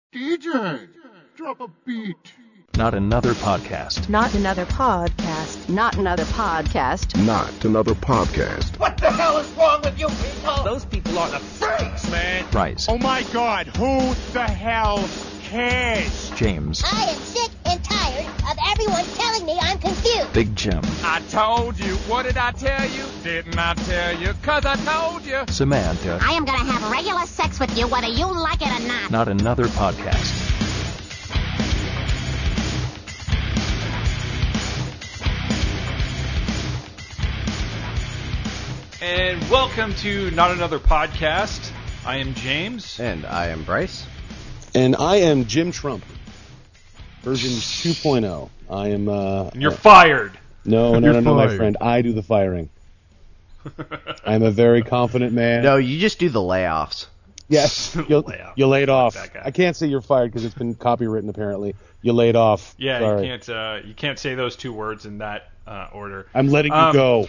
DJ, drop a beat. Not another podcast. Not another podcast. Not another podcast. Not another podcast. What the hell is wrong with you people? Those people are the freaks, man. Bryce. Oh my God, who the hell cares? James. I am sick and tired of everyone telling me I'm confused. Big Jim. I told you. What did I tell you? Didn't I tell you? 'Cause I told you. Samantha. I am gonna have regular sex with you whether you like it or not. Not another podcast. And welcome to Not Another Podcast. I am James. And I am Bryce. And I am Jim Trump. Version 2.0. I am... And you're fired. No, my friend. I do the firing. I'm a very confident man. No, you just do the layoffs. Yes, you laid off. I can't say you're fired because it's been copywritten apparently. You laid off. Yeah, Sorry. you can't say those two words in that order. I'm letting you go.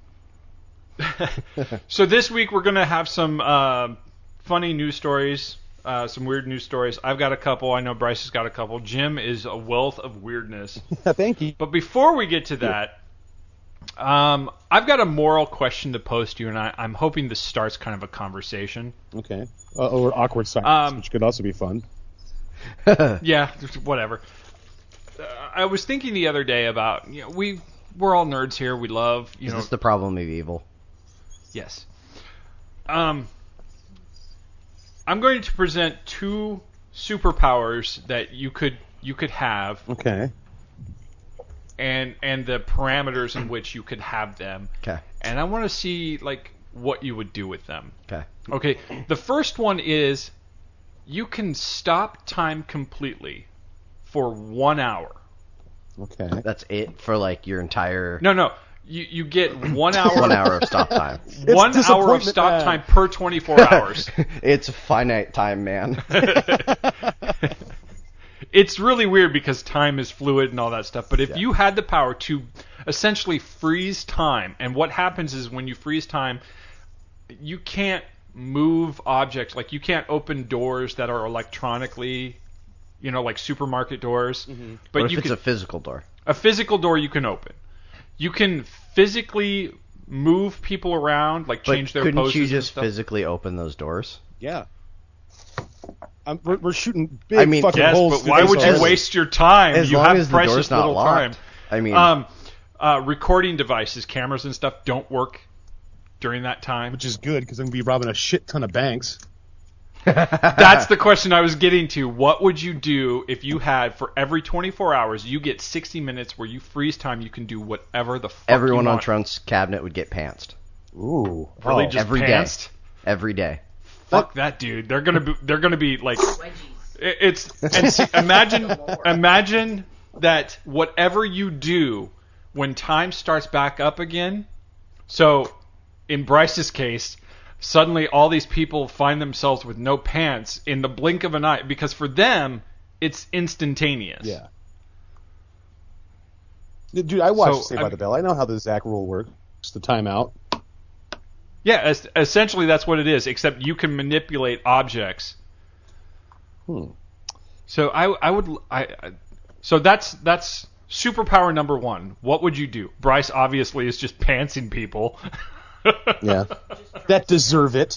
So this week we're going to have some funny news stories, some weird news stories. I've got a couple. I know Bryce has got a couple. Jim is a wealth of weirdness. Thank you. But before we get to that, I've got a moral question to pose to you, and I'm hoping this starts kind of a conversation. Okay. Or awkward silence, which could also be fun. Yeah, whatever. I was thinking the other day about, we're all nerds here. We love, Is this the problem of evil? Yes. I'm going to present two superpowers that you could have. Okay. And the parameters in which you could have them. Okay. And I want to see what you would do with them. Okay. Okay. The first one is you can stop time completely for 1 hour. Okay. That's it for your entire... No. You get 1 hour. 1 hour of stop time. 1 hour of stop time per 24 hours. It's a finite time, man. It's really weird because time is fluid and all that stuff. But if you had the power to essentially freeze time, and what happens is when you freeze time, you can't move objects. You can't open doors that are electronically, like supermarket doors. Mm-hmm. But what if it's a physical door? A physical door you can open. You can physically move people around, change their poses. Couldn't you just physically open those doors? Yeah. We're shooting big fucking holes. Yes, but why would you waste your time? As you long have as the precious door's not little locked. time. Recording devices, cameras and stuff don't work during that time. Which is good because I'm going to be robbing a shit ton of banks. That's the question I was getting to. What would you do if you had, for every 24 hours, you get 60 minutes where you freeze time, you can do whatever the fuck Everyone you on want. Trump's cabinet would get pantsed. Ooh. Really, just every pantsed? day. Every day. Fuck that, dude. They're gonna be imagine that whatever you do when time starts back up again. So in Bryce's case, suddenly all these people find themselves with no pants in the blink of an eye because for them it's instantaneous. Yeah. Dude, I watched Saved by the Bell. I know how the Zach rule works. The timeout. Yeah, essentially that's what it is, except you can manipulate objects. So so that's superpower number one. What would you do? Bryce obviously is just pantsing people. Yeah. That deserve it.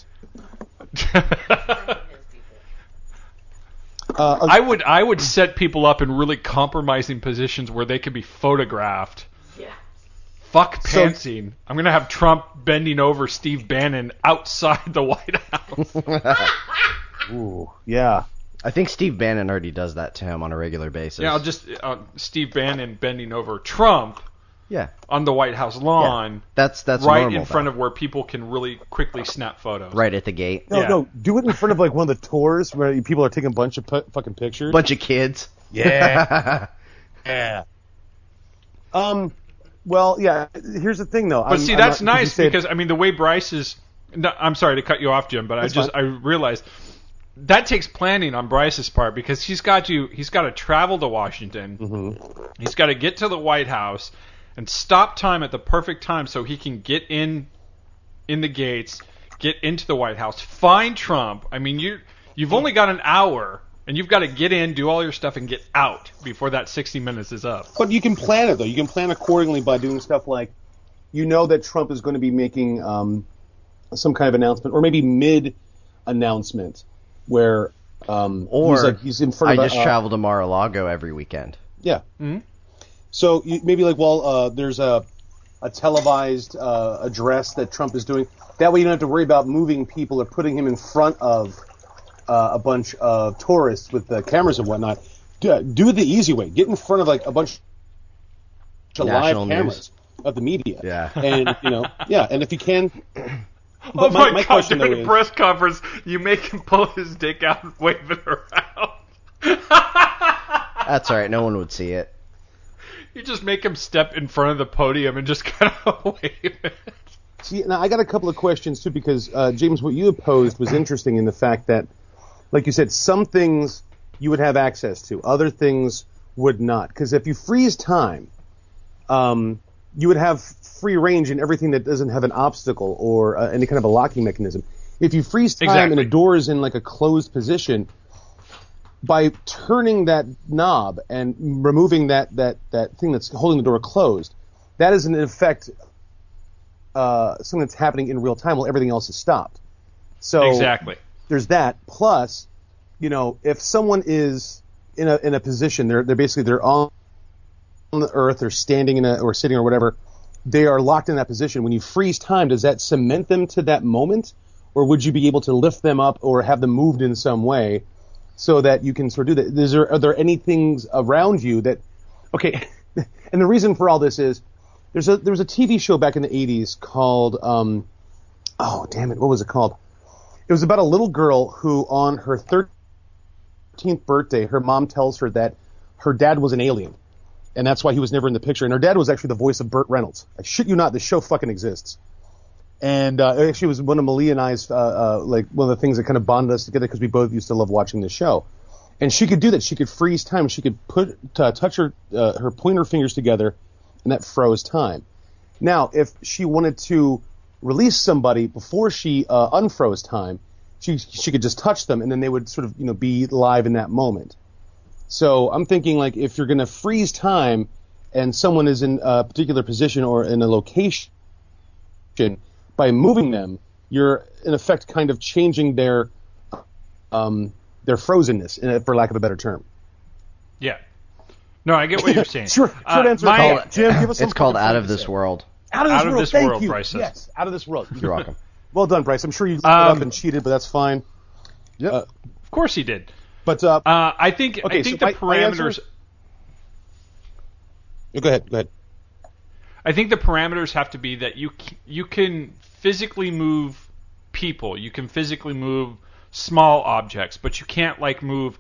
I would set people up in really compromising positions where they could be photographed. Yeah. Fuck pantsing. I'm going to have Trump bending over Steve Bannon outside the White House. Ooh, yeah. I think Steve Bannon already does that to him on a regular basis. Yeah, I'll just Steve Bannon bending over Trump. Yeah. On the White House lawn. Yeah. That's right normal, in front of where people can really quickly snap photos. Right at the gate. No, do it in front of one of the tours where people are taking a bunch of fucking pictures. Bunch of kids. Yeah. Yeah. Well, yeah. Here's the thing, though. But that's nice because the way Bryce is. No, I'm sorry to cut you off, Jim, but I realized that takes planning on Bryce's part because he's got to travel to Washington. Mm-hmm. He's got to get to the White House and stop time at the perfect time so he can get in the gates, get into the White House, find Trump. You've only got an hour And you've got to get in, do all your stuff, and get out before that 60 minutes is up. But you can plan it, though. You can plan accordingly by doing stuff like, you know that Trump is going to be making some kind of announcement, or maybe mid-announcement, where he's in front of I just travel to Mar-a-Lago every weekend. Yeah. Mm-hmm. So maybe there's a televised address that Trump is doing. That way you don't have to worry about moving people or putting him in front of a bunch of tourists with the cameras and whatnot. Do it the easy way. Get in front of a bunch of National live cameras news. Of the media. Yeah. And, and if you can... Oh my God, during a press conference, you make him pull his dick out and wave it around. That's all right. No one would see it. You just make him step in front of the podium and just kind of wave it. See, now I got a couple of questions, too, because, James, what you posed was interesting in the fact that, like you said, some things you would have access to, other things would not. Because if you freeze time, you would have free range in everything that doesn't have an obstacle or any kind of a locking mechanism. If you freeze time and a door is in a closed position, by turning that knob and removing that thing that's holding the door closed, that is in effect something that's happening in real time while everything else is stopped. So exactly. There's that. Plus, if someone is in a position, they're on the earth, they're standing or sitting or whatever, they are locked in that position. When you freeze time, does that cement them to that moment, or would you be able to lift them up or have them moved in some way so that you can sort of do that? Are there any things around you that? Okay, and the reason for all this is there was a TV show back in the 80s called what was it called? It was about a little girl who, on her 13th birthday, her mom tells her that her dad was an alien. And that's why he was never in the picture. And her dad was actually the voice of Burt Reynolds. I shit you not, this show fucking exists. And it actually was one of Malia and I's, one of the things that kind of bonded us together because we both used to love watching the show. And she could do that. She could freeze time. She could touch her pointer fingers together, and that froze time. Now, if she wanted to release somebody before she unfroze time, she could just touch them, and then they would sort of be live in that moment. So I'm thinking, if you're going to freeze time and someone is in a particular position or in a location, by moving them, you're in effect kind of changing their frozenness, for lack of a better term. Yeah. No, I get what you're saying. Short answer. Jim, give us some. It's called Out of This World. Out of this world. Thank you. Bryce. Yes, Out of This World. You're welcome. Well done, Bryce. I'm sure you looked it up and cheated, but that's fine. Yep. Of course he did. But I think the parameters. Go ahead. I think the parameters have to be that you can physically move people, you can physically move small objects, but you can't move.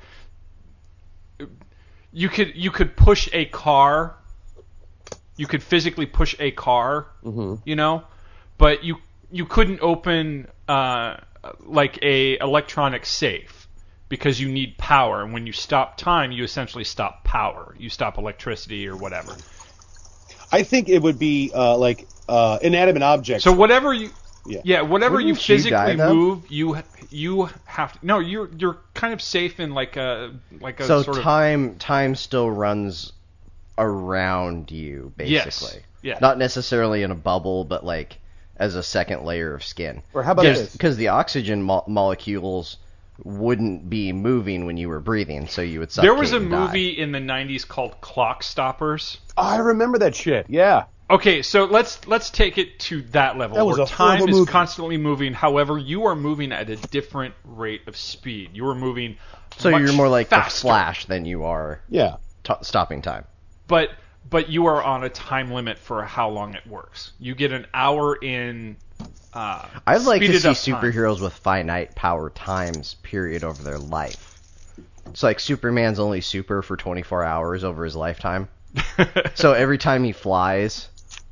You could push a car. You could physically push a car, but you couldn't open a electronic safe. Because you need power, and when you stop time, you essentially stop power. You stop electricity or whatever. I think it would be inanimate objects. So whatever you physically move, you have to. No, you're kind of safe in a so sort of time still runs around you basically. Yeah. Not necessarily in a bubble, but as a second layer of skin. Or how about this? Because the oxygen molecules wouldn't be moving when you were breathing, so you would suffocate. There was a movie in the 90s called Clock Stoppers. Oh, I remember that shit. Yeah. Okay, so let's take it to that level where time is constantly moving. However, you are moving at a different rate of speed. You are moving so much you're more like faster. the Flash than you are stopping time. But you are on a time limit for how long it works. You get an hour in I'd like to see time. Superheroes with finite power times period over their life. It's like Superman's only super for 24 hours over his lifetime. So every time he flies,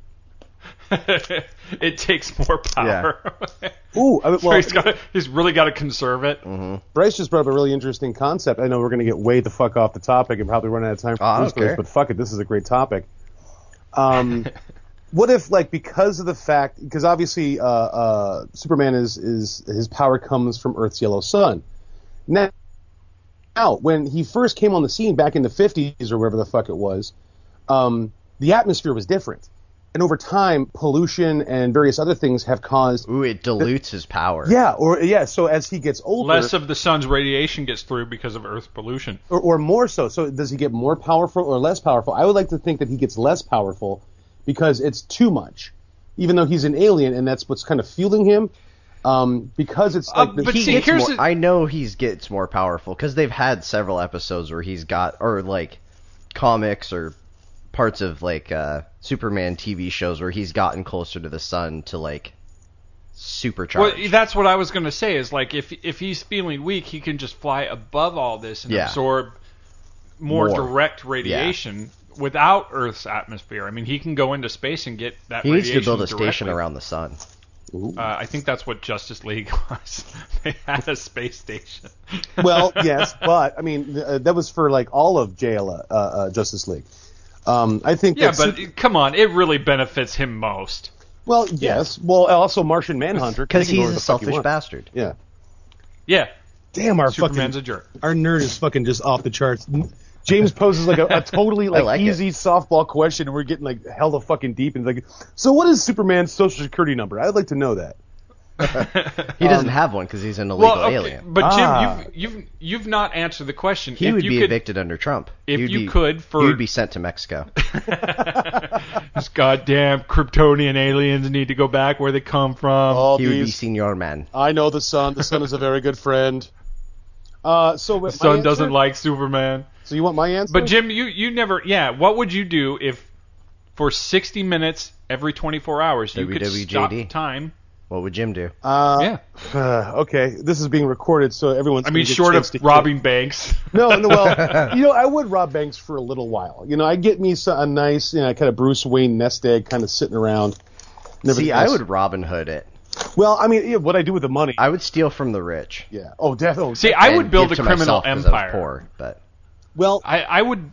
it takes more power. Yeah. Ooh, he's really got to conserve it. Mm-hmm. Bryce just brought up a really interesting concept. I know we're going to get way the fuck off the topic and probably run out of time for news stories, but fuck it, this is a great topic. What if, because of the fact, because obviously Superman is his power comes from Earth's yellow sun. Now, Now, when he first came on the scene back in the 50s or whatever the fuck it was, the atmosphere was different. And over time, pollution and various other things have caused... Ooh, it dilutes his power. Yeah, so as he gets older... Less of the sun's radiation gets through because of Earth's pollution. Or more so. So does he get more powerful or less powerful? I would like to think that he gets less powerful because it's too much. Even though he's an alien and that's what's kind of fueling him. Because it's like... but see, here's I know he gets more powerful because they've had several episodes where he's got... Or, like, comics or... parts of like Superman TV shows where he's gotten closer to the sun to like supercharge. Well, that's what I was going to say is like if he's feeling weak, he can just fly above all this and absorb more direct radiation without Earth's atmosphere. I mean, he can go into space and get that he radiation needs to build a directly. station around the sun. I think that's what Justice League was. They had a space station. Well, yes, but I mean that was for like all of Justice League. I think. Yeah, but come on, it really benefits him most. Well, yes. Well, also Martian Manhunter because he's a selfish bastard. Yeah. Yeah. Damn, our Superman's a jerk. Our nerd is fucking just off the charts. James poses like a totally like easy softball question, and we're getting like hella fucking deep. And like, so what is Superman's social security number? I'd like to know that. He doesn't have one because he's an illegal alien. But Jim, you've not answered the question. He would be evicted under Trump. If he would be sent to Mexico. These goddamn Kryptonian aliens need to go back where they come from. He would be Senior Man. I know the Sun. The Sun is a very good friend. So the Sun doesn't like Superman. So you want my answer? But Jim, you never. Yeah, what would you do if for 60 minutes every 24 hours you could stop time? What would Jim do? Okay, this is being recorded, so everyone's. I mean, short of robbing banks. No. Well, I would rob banks for a little while. I'd get me a nice, kind of Bruce Wayne nest egg, kind of sitting around. See, I would Robin Hood it. Well, I mean, what I do with the money? I would steal from the rich. Yeah. Oh, definitely. See, I would build a criminal empire. Poor, but well, I would.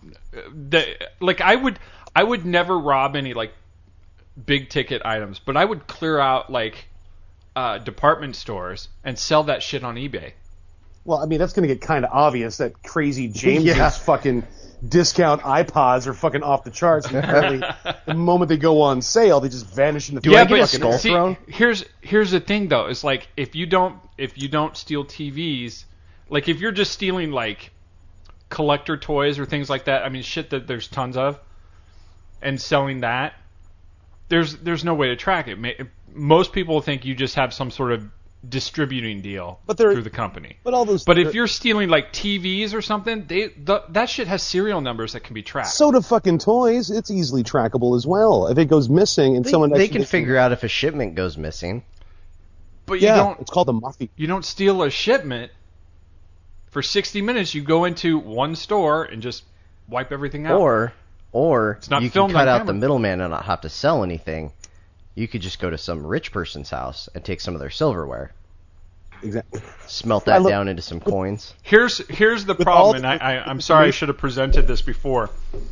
I would never rob any like big ticket items, but I would clear out like. Department stores and sell that shit on eBay. Well, I mean, that's going to get kind of obvious that crazy James's fucking discount iPods are fucking off the charts. And apparently, the moment they go on sale, they just vanish in the Do I get a skull thrown? Here's the thing though. It's like if you don't steal TVs, like if you're just stealing like collector toys or things like that, I mean shit that there's tons of, and selling that, there's no way to track it. Most people think you just have some sort of distributing deal through the company. But if you're stealing like TVs or something, that shit has serial numbers that can be tracked. So do fucking toys. It's easily trackable as well. If it goes missing and they can figure out if a shipment goes missing. But you don't. It's called the mafia. You don't steal a shipment. For 60 minutes, you go into one store and just wipe everything out. Or it's not you can cut out the middleman and not have to sell anything. You could just go to some rich person's house and take some of their silverware. Exactly. Smelt that down into some coins. Here's the problem, and I'm sorry I should have presented this before.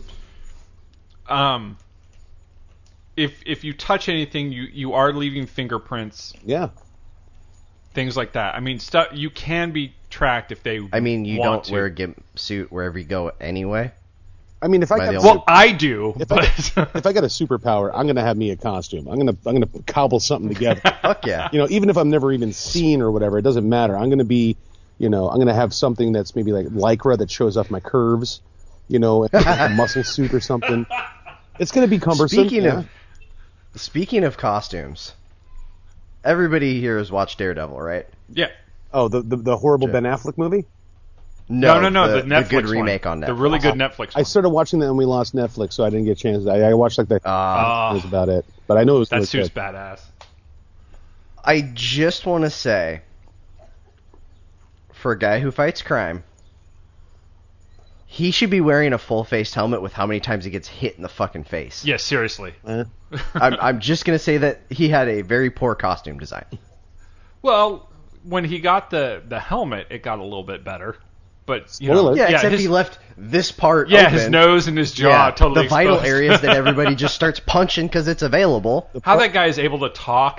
If you touch anything, you are leaving fingerprints. Yeah. Things like that. I mean, stuff you can be tracked if they. I mean, you don't wear a gimp suit wherever you go anyway. I mean, if I I do. If I got a superpower, I'm gonna have me a costume. I'm gonna cobble something together. Fuck yeah. Even if I'm never even seen or whatever, it doesn't matter. I'm gonna be, I'm gonna have something that's maybe like Lycra that shows off my curves, a muscle suit or something. It's gonna be cumbersome. Speaking of costumes, everybody here has watched Daredevil, right? Yeah. Oh, the horrible Ben Affleck movie? No. The Netflix good remake one. on Netflix. The really good Netflix one. I started watching that and we lost Netflix, so I didn't get a chance. I watched like that. That was about it. But I know it was that suit's badass. I just want to say, for a guy who fights crime, he should be wearing a full-faced helmet with how many times he gets hit in the fucking face. Yeah, seriously. I'm just going to say that he had a very poor costume design. Well, when he got the helmet, it got a little bit better. But except he left this part open. His nose and his jaw totally the exposed. vital areas that everybody just starts punching because it's available. How that guy is able to talk.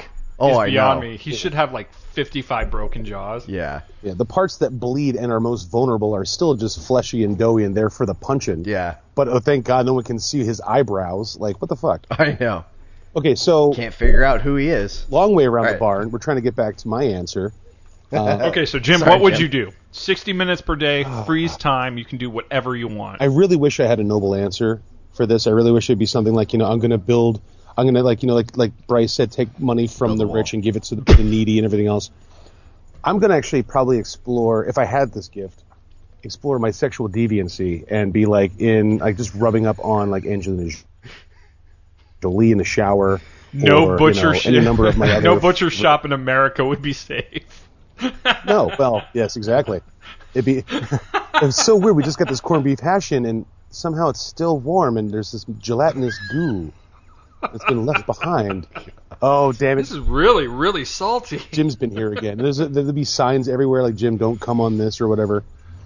Oh, is I beyond know. me. He should have like 55 broken jaws. Yeah. Yeah, the parts that bleed and are most vulnerable are still just fleshy and doughy and there for the punching. Yeah. But oh, thank God no one can see his eyebrows. Like, what the fuck? I know. Okay, so Can't figure out who he is. long way around Right. the barn. We're trying to get back to my answer. Okay, so Jim, Sorry, what would Jim. you do? 60 minutes per day, freeze time. You can do whatever you want. I really wish I had a noble answer for this. I really wish it'd be something like, I'm going to like Bryce said, take money from Build the a wall. rich and give it to the needy and everything else. I'm going to actually probably explore, if I had this gift, explore my sexual deviancy and be like just rubbing up on like Angelina Jolie in the shower. No or, butcher any number of my other no butcher shop in America would be safe. No, well, yes, exactly. It was so weird. We just got this corned beef hash in, and somehow it's still warm, and there's this gelatinous goo that's been left behind. Oh, damn it! This is really, really salty. Jim's been here again. There'll be signs everywhere like "Jim, don't come on this" or whatever.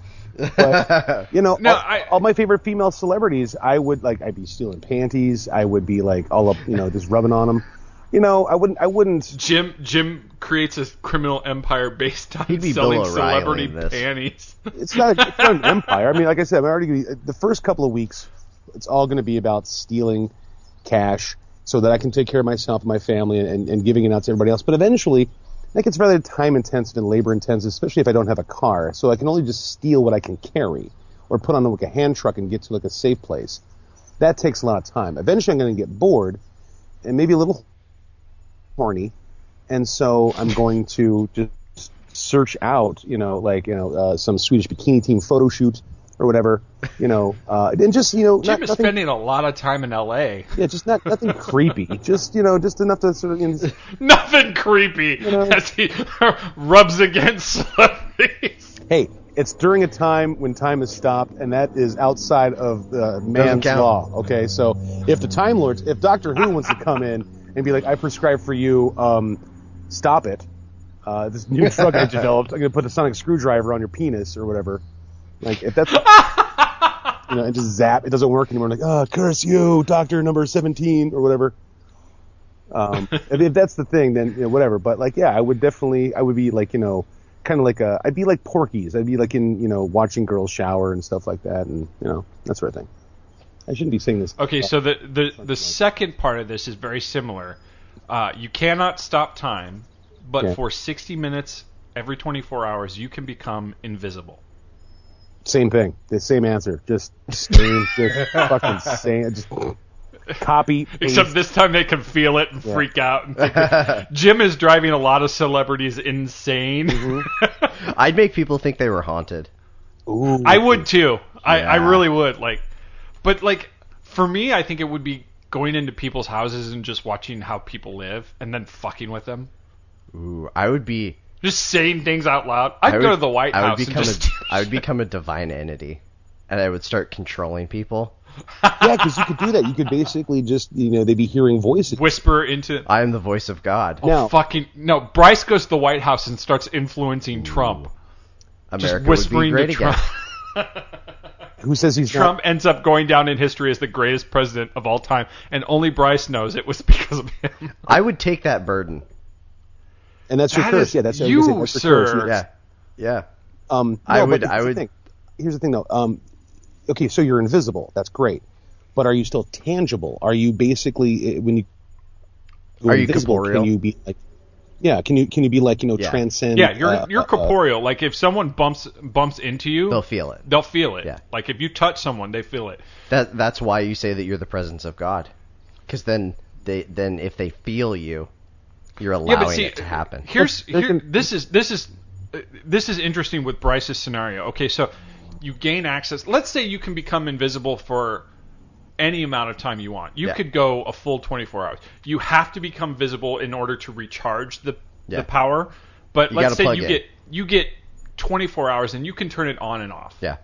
But all my favorite female celebrities, I'd be stealing panties. I would be like all up, just rubbing on them. I wouldn't. Jim creates a criminal empire based on He'd be selling Bill O'Reilly celebrity in this. panties. It's not an empire. I mean, like I said, I'm already gonna be, the first couple of weeks, it's all going to be about stealing cash so that I can take care of myself and my family and giving it out to everybody else. But eventually, that gets rather time intensive and labor intensive, especially if I don't have a car. So I can only just steal what I can carry or put on like a hand truck and get to like a safe place. That takes a lot of time. Eventually, I'm going to get bored and maybe a little horny, and so I'm going to just search out, some Swedish bikini team photo shoot or whatever, and just, Jim is nothing, spending a lot of time in L.A. yeah, just nothing creepy, just enough to sort of, Nothing creepy as he rubs against celebrities. Hey, it's during a time when time is stopped, and that is outside of man's count. law. Okay, so if the Time Lords, if Doctor Who wants to come in and be like, I prescribe for you, stop it. This new drug I developed, I'm going to put a sonic screwdriver on your penis or whatever. Like, if that's, and just zap, it doesn't work anymore. Like, curse you, Doctor number 17 or whatever. If that's the thing, then, whatever. But like, yeah, I would be like, kind of like I'd be like Porky's. I'd be like in, watching girls shower and stuff like that, and that sort of thing. I shouldn't be saying this. Okay, so the second part of this is very similar. You cannot stop time, but for 60 minutes every 24 hours, you can become invisible. Same thing. The same answer. Just same. Just fucking same. Just copy. Paste. Except this time they can feel it and freak out. And think that Jim is driving a lot of celebrities insane. Mm-hmm. I'd make people think they were haunted. Ooh. I would too. I Yeah. really would. But for me, I think it would be going into people's houses and just watching how people live and then fucking with them. Ooh, I would be. Just saying things out loud. I'd go to the White House and just... I would become a divine entity, and I would start controlling people. Yeah, because you could do that. You could basically just, they'd be hearing voices. whisper into... I am the voice of God. Now- No, Bryce goes to the White House and starts influencing Trump. America Just whispering would be to great Trump. again. Who says he's Trump ends up going down in history as the greatest president of all time, and only Bryce knows it was because of him. I would take that burden. And that's your That curse. is Yeah, that's what you, I'm gonna say. That's your sir. curse. Yeah. No, I but would- here's I the would- thing. Here's the thing, though. Okay, so you're invisible. That's great. But are you still tangible? Are you basically when you go Are you invisible? corporeal? Can you be like? Yeah. Can you be like Yeah. transcend? Yeah, you're corporeal. Like if someone bumps into you, They'll feel it. They'll feel it. Yeah. Like if you touch someone, they feel it. That's why you say that you're the presence of God, because then if they feel you, you're allowing it to happen. This is interesting with Bryce's scenario. Okay, so you gain access. Let's say you can become invisible for any amount of time you want. You could go a full 24 hours. You have to become visible in order to recharge the power. But You let's gotta say plug you get 24 hours and you can turn it on and off. Yeah.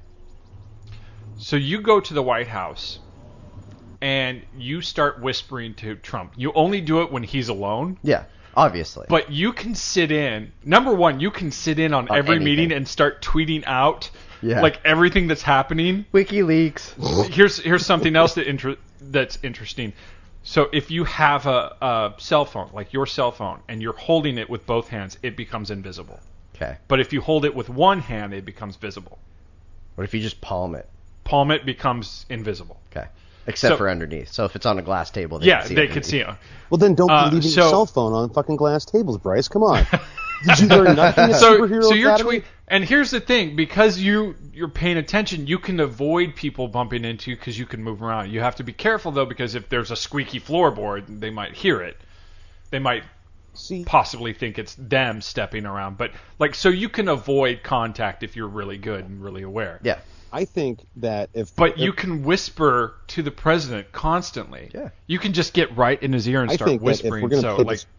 So you go to the White House and you start whispering to Trump. You only do it when he's alone. Yeah. Obviously. But you can sit in. Number one, you can sit in on every anything. meeting and start tweeting out Yeah. like everything that's happening. WikiLeaks. Here's something else that's interesting. So if you have a cell phone, like your cell phone, and you're holding it with both hands, it becomes invisible. Okay. But if you hold it with one hand, it becomes visible. What if you just palm it? Palm it becomes invisible. Okay. Except for underneath. So if it's on a glass table, they can see they underneath. could see it. Well, then don't be leaving your cell phone on fucking glass tables, Bryce. Come on. Did you learn nothing at Superhero so you're Academy? and here's the thing, because you're paying attention, you can avoid people bumping into you because you can move around. You have to be careful though, because if there's a squeaky floorboard, they might hear it. They might possibly think it's them stepping around, but so you can avoid contact if you're really good and really aware. Yeah. I think that But you can whisper to the president constantly. Yeah. You can just get right in his ear and I start think whispering. that if we're going to so play this,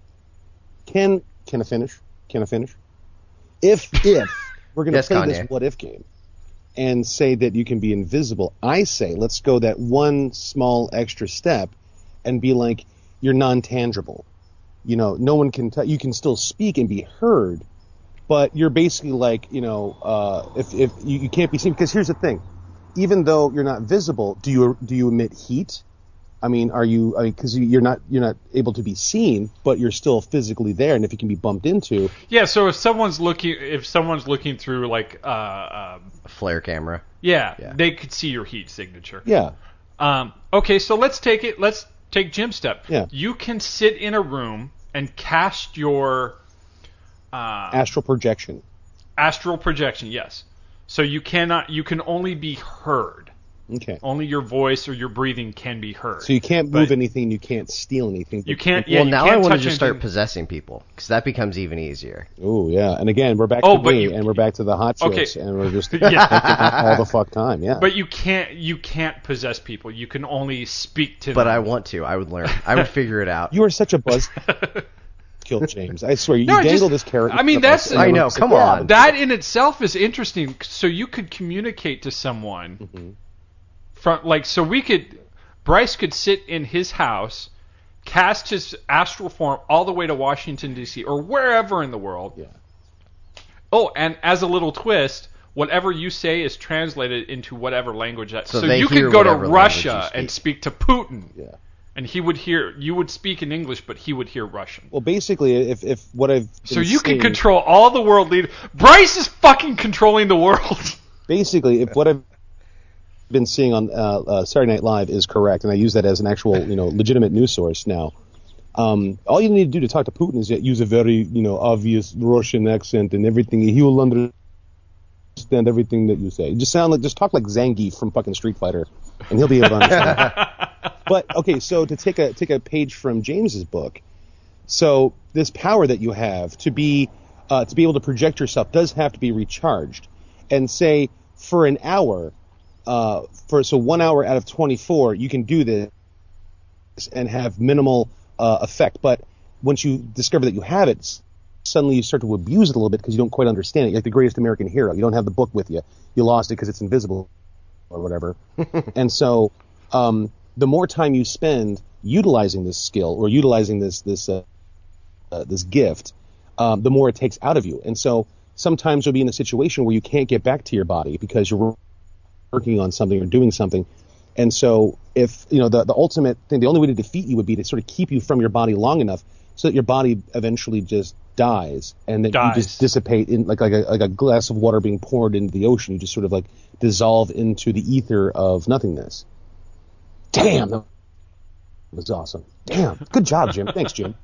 can I finish? Can I finish? If we're going to Yes, play Kanye. this what if game and say that you can be invisible, I say let's go that one small extra step and be like, you're non-tangible. You know, no one can you can still speak and be heard, but you're basically like, if you can't be seen, because here's the thing, even though you're not visible, do you emit heat? I mean, because you're not able to be seen, but you're still physically there, and if you can be bumped into. Yeah, so if someone's looking through like A flare camera. yeah, they could see your heat signature. Yeah. Okay, so let's take Jim's step. Yeah. You can sit in a room and cast your Astral projection. astral projection. Yes. So you can only be heard. Okay. Only your voice or your breathing can be heard. So you can't move anything, you can't steal anything. You can't. Well, you now can't I want to touch just start anything. possessing people, because that becomes even easier. Oh yeah, and again we're back Oh, to but me, and we're back to the hot chicks, and we're just Yeah. all the fuck time. Yeah. But you can't possess people. You can only speak to them. But I want to. I would learn. I would figure it out. You are such a buzz. Kill James. I swear, you No, dangle just- this carrot. I mean, that's- I know, come on. That in itself is interesting. So you could communicate to someone Bryce could sit in his house, cast his astral form all the way to Washington D.C. or wherever in the world. Yeah. Oh, and as a little twist, whatever you say is translated into whatever language that. So So they you hear could go to whatever language you Russia speak. and speak to Putin. Yeah. And he would hear. You would speak in English, but he would hear Russian. Well, basically, if what I've So been you can seeing- control all the world leaders. Bryce is fucking controlling the world. Basically, if what I've been seeing on Saturday Night Live is correct, and I use that as an actual, legitimate news source now. All you need to do to talk to Putin is use a very, obvious Russian accent and everything. He will understand everything that you say. Just talk like Zangief from fucking Street Fighter, and he'll be able to understand. But okay, so to take a page from James's book, so this power that you have to be able to project yourself does have to be recharged, and say for an hour. So 1 hour out of 24, you can do this and have minimal effect. But once you discover that you have it, suddenly you start to abuse it a little bit because you don't quite understand it. You're like the greatest American hero. You don't have the book with you. You lost it because it's invisible or whatever. And so the more time you spend utilizing this skill or utilizing this gift, the more it takes out of you. And so sometimes you'll be in a situation where you can't get back to your body because you're working on something or doing something. And so if, the ultimate thing, the only way to defeat you would be to sort of keep you from your body long enough so that your body eventually just dies and that you just dissipate in like a glass of water being poured into the ocean. You just sort of like dissolve into the ether of nothingness. Damn, that was awesome. Damn, good job, Jim. Thanks, Jim.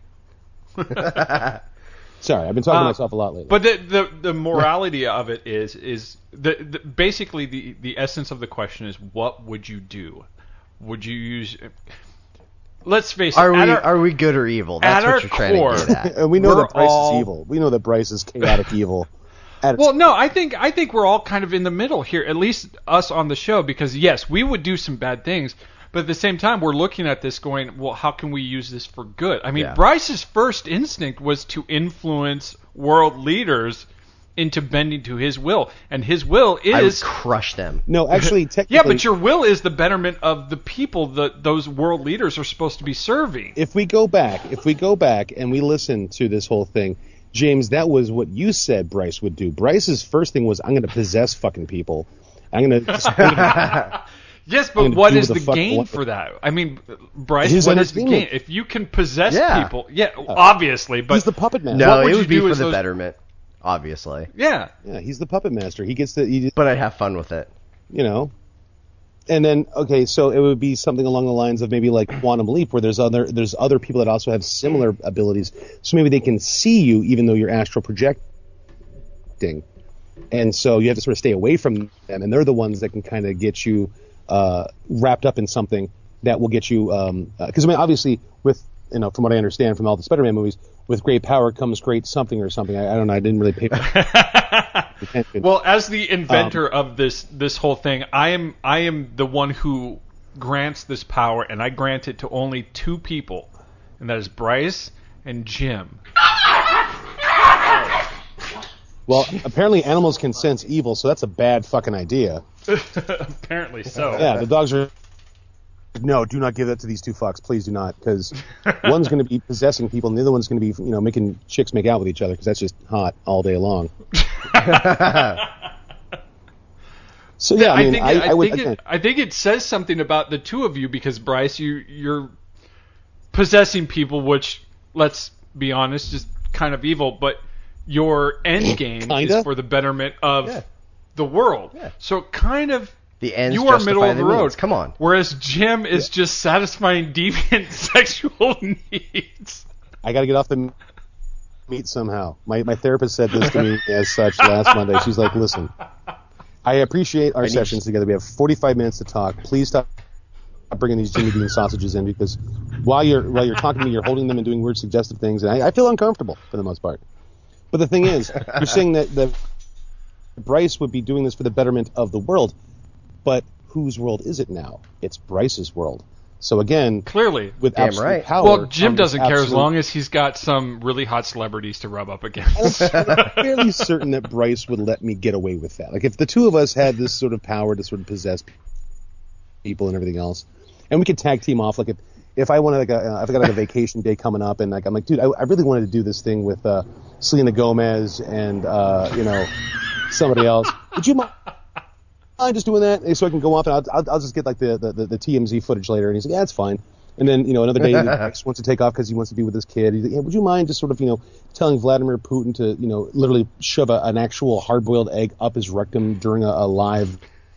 Sorry, I've been talking to myself a lot lately. But the morality of it is basically the essence of the question is, what would you do? Would you use? Let's face it. Are we good or evil? That's what you're trying to get at. And we know that Bryce is evil. We know that Bryce is chaotic evil. Well, no, I think we're all kind of in the middle here, at least us on the show, because yes, we would do some bad things, but at the same time, we're looking at this going, well, how can we use this for good? I mean, Bryce's first instinct was to influence world leaders into bending to his will, and his will is... I would crush them. No, actually, technically... Yeah, but your will is the betterment of the people that those world leaders are supposed to be serving. If we go back and we listen to this whole thing, James, that was what you said Bryce would do. Bryce's first thing was, I'm going to possess fucking people. I'm going to... Yes, but what is the gain for that? I mean, Bryce, what is the gain? If you can possess people, obviously, but he's the puppet master. No, it would be for the betterment, obviously. Yeah, he's the puppet master. He gets the. But I'd have fun with it. You know. And then, okay, so it would be something along the lines of maybe like Quantum Leap, where there's other people that also have similar abilities, so maybe they can see you even though you're astral projecting, and so you have to sort of stay away from them, and they're the ones that can kind of get you wrapped up in something that will get you, because I mean, obviously, with from what I understand from all the Spider-Man movies, with great power comes great something or something. I don't know. I didn't really pay attention. Well, as the inventor of this whole thing, I am the one who grants this power, and I grant it to only two people, and that is Bryce and Jim. Well, apparently animals can sense evil, so that's a bad fucking idea. Apparently so. Yeah, the dogs are... No, do not give that to these two fucks. Please do not, because one's going to be possessing people, and the other one's going to be, making chicks make out with each other, because that's just hot all day long. So yeah, I think it says something about the two of you, because Bryce, you're possessing people, which, let's be honest, just kind of evil, but your end game is for the betterment of the world. Yeah. So kind of. The ends you are middle of the road. Means. Come on. Whereas Jim is just satisfying deviant sexual needs. I got to get off the meat somehow. My therapist said this to me as such last Monday. She's like, listen, I appreciate our sessions together. We have 45 minutes to talk. Please stop bringing these Jimmy Dean sausages in, because while you're talking to me, you're holding them and doing weird suggestive things, and I feel uncomfortable for the most part. But the thing is, you're saying that Bryce would be doing this for the betterment of the world. But whose world is it now? It's Bryce's world. So again, clearly, with absolute power. Well, Jim doesn't care as long as he's got some really hot celebrities to rub up against. I'm fairly certain that Bryce would let me get away with that. Like if the two of us had this sort of power to sort of possess people and everything else, and we could tag team off. Like if I wanted, if I got a vacation day coming up, and I'm like, dude, I really wanted to do this thing with Selena Gomez and somebody else. Would you mind? I'm just doing that so I can go off, and I'll just get like the TMZ footage later. And he's like, yeah, it's fine. And then another day he wants to take off because he wants to be with his kid. He's like, yeah, would you mind just sort of telling Vladimir Putin to literally shove an actual hard-boiled egg up his rectum during a live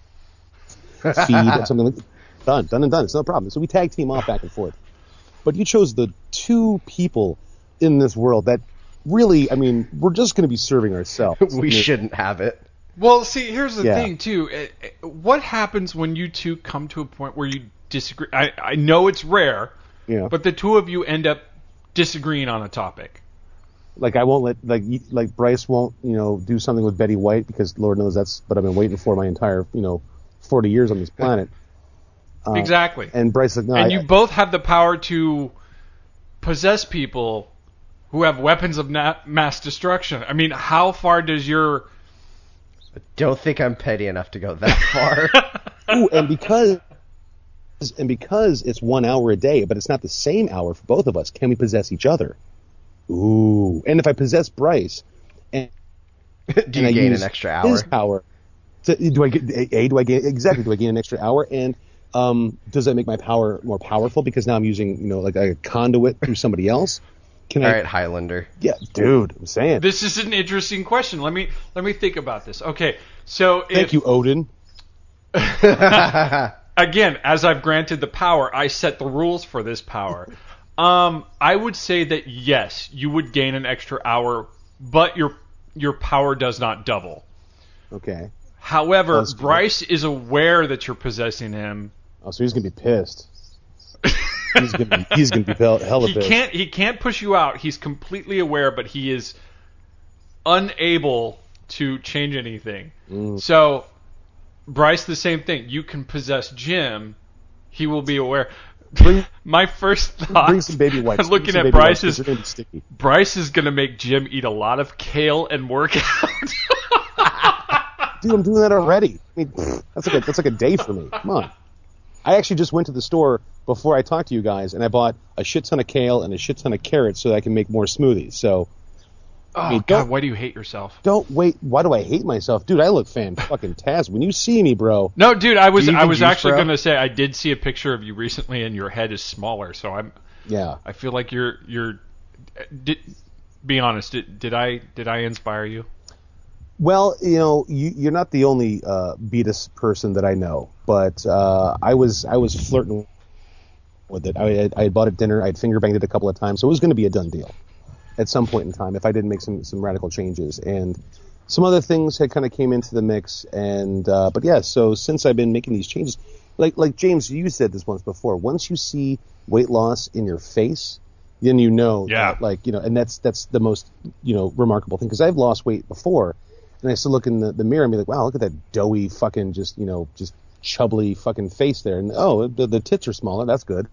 feed or something like that? Done and done. It's no problem. So we tag team off back and forth. But you chose the two people in this world that really, I mean, we're just going to be serving ourselves. We shouldn't have it. Well, see, here's the thing, too. What happens when you two come to a point where you disagree? I know it's rare, but the two of you end up disagreeing on a topic. Like I won't let Bryce won't do something with Betty White, because Lord knows that's what I've been waiting for my entire 40 years on this planet. Exactly. And Bryce like, no. And you both have the power to possess people who have weapons of mass destruction. I mean, how far does your... I don't think I'm petty enough to go that far. Ooh, and because it's 1 hour a day, but it's not the same hour for both of us, can we possess each other? Ooh. And if I possess Bryce, and do you gain an extra hour? His power. Do I gain an extra hour? And does that make my power more powerful because now I'm using like a conduit through somebody else? All right, Highlander. Yeah, dude, I'm saying. This is an interesting question. Let me think about this. Okay, so thank you, Odin. Again, as I've granted the power, I set the rules for this power. I would say that yes, you would gain an extra hour, but your power does not double. Okay. However, Bryce is aware that you're possessing him. Oh, so he's gonna be pissed. He's gonna be hella pissed. He can't push you out. He's completely aware, but he is unable to change anything. So, Bryce, the same thing. You can possess Jim. He will be aware. My first thought, bring some baby wipes. Looking at Bryce, is Bryce is going to make Jim eat a lot of kale and work out. Dude, I'm doing that already. I mean, that's like a day for me. Come on. I actually just went to the store before I talked to you guys, and I bought a shit ton of kale and a shit ton of carrots so that I can make more smoothies. So, Oh, God, why do you hate yourself? Don't wait. Why do I hate myself? Dude, I look fan-fucking-tastic. When you see me, bro. No, dude, I was juice, actually bro? going to say I did see a picture of you recently, and your head is smaller. So I feel like you're. Be honest. Did I inspire you? Well, you're not the only Beatus person that I know, but I was flirting with it. I had bought it dinner. I had finger banged it a couple of times, so it was going to be a done deal at some point in time if I didn't make some radical changes. And some other things had kind of came into the mix. And but yeah, so since I've been making these changes, like James, you said this once before. Once you see weight loss in your face, then you know, yeah, that, and that's the most remarkable thing, because I've lost weight before, and I still look in the mirror and be like, wow, look at that doughy fucking just chubbly fucking face there, and the tits are smaller. That's good.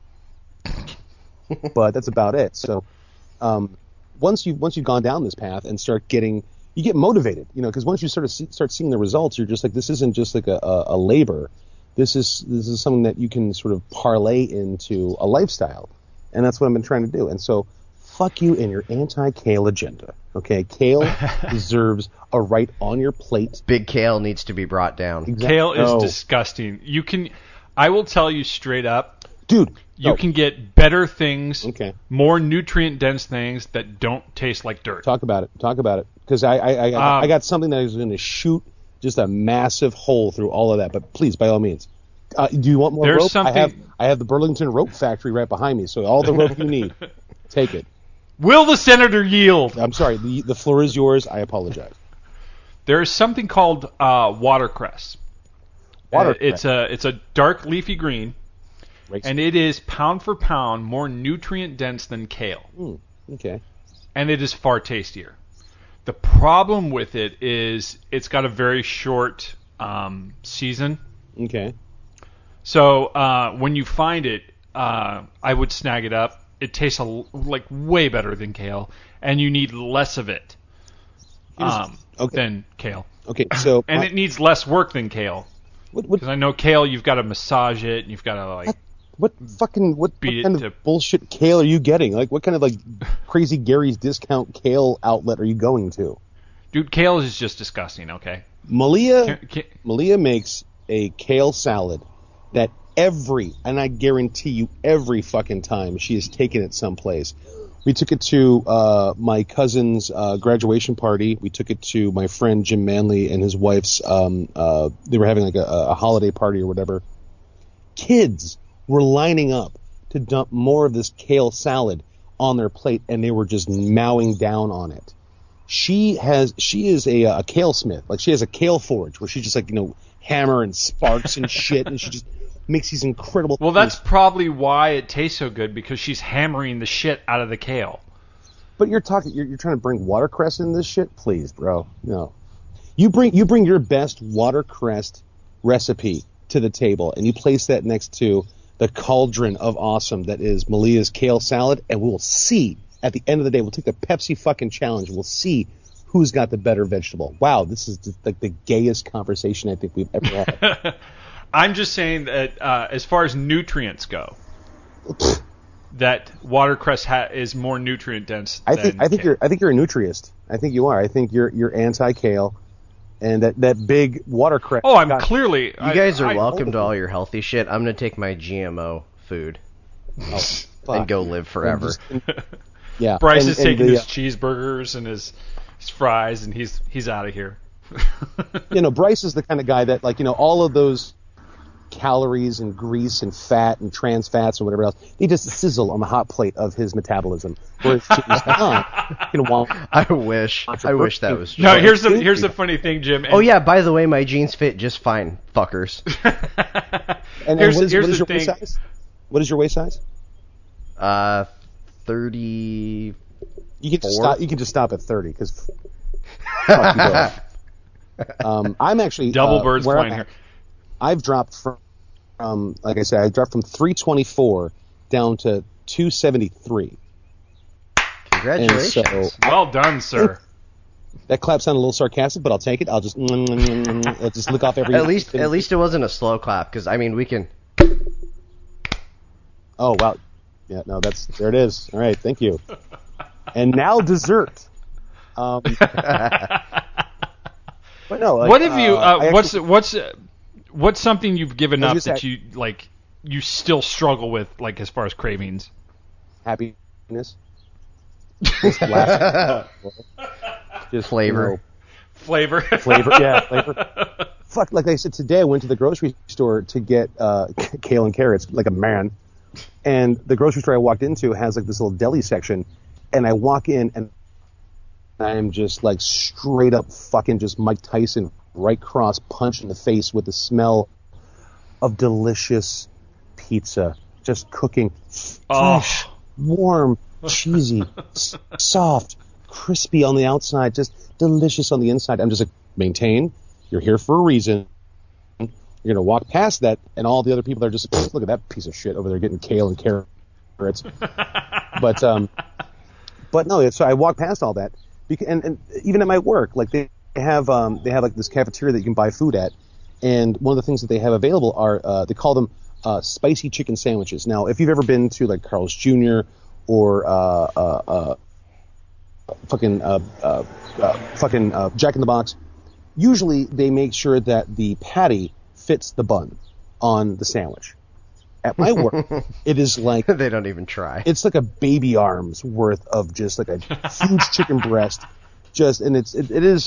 But that's about it. So once you've gone down this path and you get motivated, because once you start seeing the results, you're just like, this isn't just like a labor. This is something that you can sort of parlay into a lifestyle, and that's what I've been trying to do. And so, fuck you and your anti-kale agenda. Okay, kale deserves a right on your plate. Big kale needs to be brought down. Exactly. Kale is disgusting. I will tell you straight up, dude. You can get better things, okay, more nutrient-dense things that don't taste like dirt. Talk about it, because I got something that is going to shoot just a massive hole through all of that. But please, by all means, do you want more rope? Something... I have the Burlington Rope Factory right behind me, so all the rope you need, take it. Will the senator yield? I'm sorry, the floor is yours. I apologize. There is something called watercress. Watercress. It's a dark leafy green. And it is pound for pound more nutrient dense than kale. Okay. And it is far tastier. The problem with it is it's got a very short season. Okay. So when you find it, I would snag it up. It tastes like way better than kale, and you need less of it than kale. Okay. So and it needs less work than kale. Because I know kale, you've got to massage it, and you've got to What kind of bullshit kale are you getting? Like, what kind of crazy Gary's discount kale outlet are you going to? Dude, kale is just disgusting. Okay. Malia makes a kale salad that and I guarantee you every fucking time she has taken it someplace. We took it to my cousin's graduation party. We took it to my friend Jim Manley and his wife's. They were having a holiday party or whatever. Kids were lining up to dump more of this kale salad on their plate, and they were just mowing down on it. She is a kale smith. Like, she has a kale forge where she just hammer and sparks and shit, and she just makes these incredible. Well, that's probably why it tastes so good, because she's hammering the shit out of the kale. But you're trying to bring watercress in this shit, please, bro. No, you bring your best watercress recipe to the table, and you place that next to the cauldron of awesome that is Malia's kale salad, and we'll see at the end of the day. We'll take the Pepsi fucking challenge. We'll see who's got the better vegetable. Wow, this is the gayest conversation I think we've ever had. I'm just saying that as far as nutrients go, that watercress is more nutrient dense. I think you're a nutriist. I think you are. I think you're anti-kale. And that big watercress. Oh, I'm clearly. You guys are welcome to all your healthy shit. I'm gonna take my GMO food and go live forever. Yeah, Bryce is taking his cheeseburgers and his fries, and he's out of here. Bryce is the kind of guy that all of those calories and grease and fat and trans fats and whatever else, they just sizzle on the hot plate of his metabolism. Whereas I wish that was true. No, here's the funny thing, Jim. Oh yeah, by the way, my jeans fit just fine, fuckers. And what is your waist size? What is your waist size? 30. You can just stop at 30 because. I'm actually double birds flying here. I've dropped from, like I said, I dropped from 324 down to 273. Congratulations! So, well done, sir. That clap sounded a little sarcastic, but I'll take it. I'll just lick off every. At least it wasn't a slow clap, because we can. Oh wow! Yeah, no, there it is. All right, thank you. And now dessert. But no, like, what have you? I What's something you've given up just that you like? You still struggle with, like as far as cravings. happiness. Just laugh. Just Flavor. Flavor. Flavor. Yeah, flavor. Fuck, like I said today, I went to the grocery store to get kale and carrots, like a man. And the grocery store I walked into has like this little deli section, and I walk in and I am just like straight up fucking just Mike Tyson right cross punch in the face with the smell of delicious pizza just cooking, fresh, warm, cheesy, soft, crispy on the outside, just delicious on the inside. I'm just like, maintain, you're here for a reason. You're going to walk past that, and all the other people are just, look at that piece of shit over there getting kale and carrots. But no, so I walk past all that. And even at my work, like they have like this cafeteria that you can buy food at, and one of the things that they have available are they call them spicy chicken sandwiches. Now, if you've ever been to like Carl's Jr. or fucking Jack in the Box, usually they make sure that the patty fits the bun on the sandwich. At my work, it is like they don't even try. It's like a baby arm's worth of just like a huge chicken breast, and it is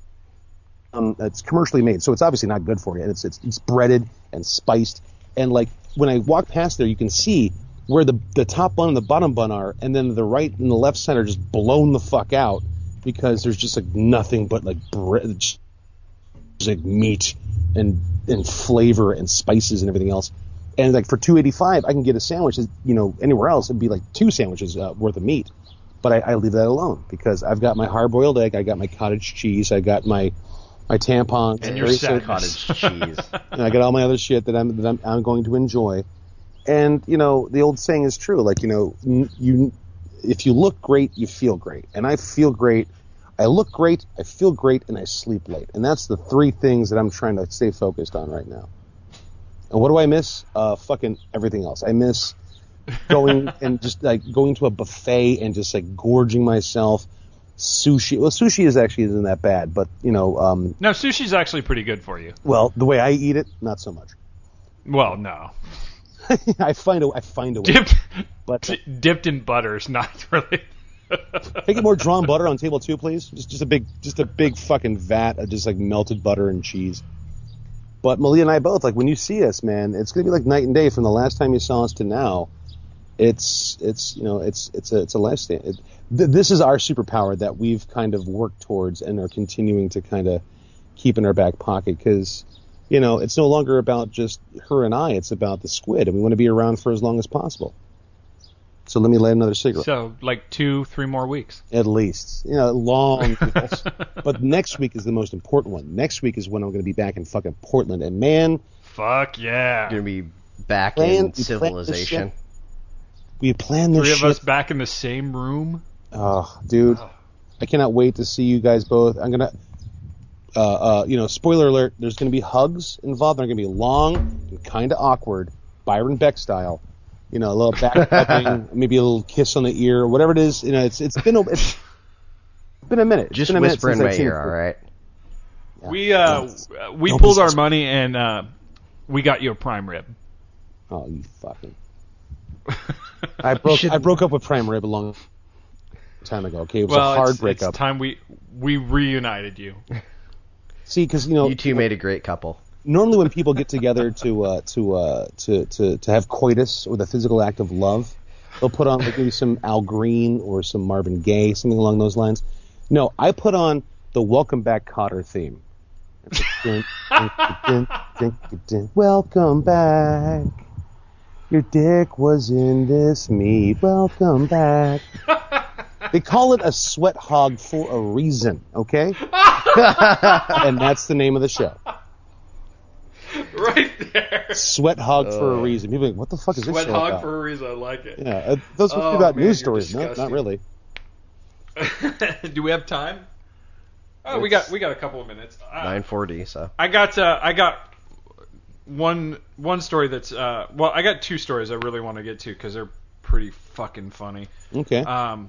it's commercially made, so it's obviously not good for you. And it's breaded and spiced, and like when I walk past there, you can see where the top bun and the bottom bun are, and then the right and the left side are just blown the fuck out because there's just like nothing but like bread, just like meat and flavor and spices and everything else. And like for $2.85, I can get a sandwich. Anywhere else it'd be like 2 sandwiches worth of meat. But I leave that alone because I've got my hard-boiled egg, I got my cottage cheese, I got my tampons, and your cottage cheese, and I got all my other shit that I'm going to enjoy. And the old saying is true. Like if you look great, you feel great. And I feel great. I look great, I feel great, and I sleep late. And that's the 3 things that I'm trying to stay focused on right now. And what do I miss? Fucking everything else. I miss going and just like going to a buffet and just like gorging myself. Sushi. Well, sushi isn't that bad, but no, sushi's actually pretty good for you. Well, the way I eat it, not so much. Well, no. I find a way. Dipped in butter is not really. Can I get more drawn butter on table 2, please? Just a big fucking vat of just like melted butter and cheese. But Malia and I both, like when you see us, man, it's gonna be like night and day from the last time you saw us to now. It's a lifestyle. This is our superpower that we've kind of worked towards and are continuing to kind of keep in our back pocket because, it's no longer about just her and I. It's about the squid, and we want to be around for as long as possible. So let me light another cigarette. So like 2-3 more weeks. At least. Long. But next week is the most important one. Next week is when I'm going to be back in fucking Portland. And man. Fuck yeah. Going to be back in civilization. We planned this shit. 3 of us back in the same room. Oh, dude. I cannot wait to see you guys both. I'm going to, spoiler alert, there's going to be hugs involved. They're going to be long and kind of awkward, Byron Beck style. A little back rubbing, maybe a little kiss on the ear, whatever it is. It's been a minute. Just whisper in my ear, all right? Yeah. We pulled our money and we got you a prime rib. Oh, you fucking! I broke up with prime rib a long time ago. Okay, it was a hard breakup. It's time we reunited you. See, because you two made a great couple. Normally, when people get together to have coitus or the physical act of love, they'll put on like maybe some Al Green or some Marvin Gaye, something along those lines. No, I put on the Welcome Back Kotter theme. Welcome back. Your dick was in this meat. Welcome back. They call it a sweat hog for a reason, okay? And that's the name of the show. Right there. Sweat hog for a reason. People are like, what the fuck is Sweat this show hog about? For a reason. I like it. Yeah, those are about news stories. No, not really. Do we have time? Oh, we got a couple of minutes. 9:40. So I got one story that's I got 2 stories I really want to get to because they're pretty fucking funny. Okay.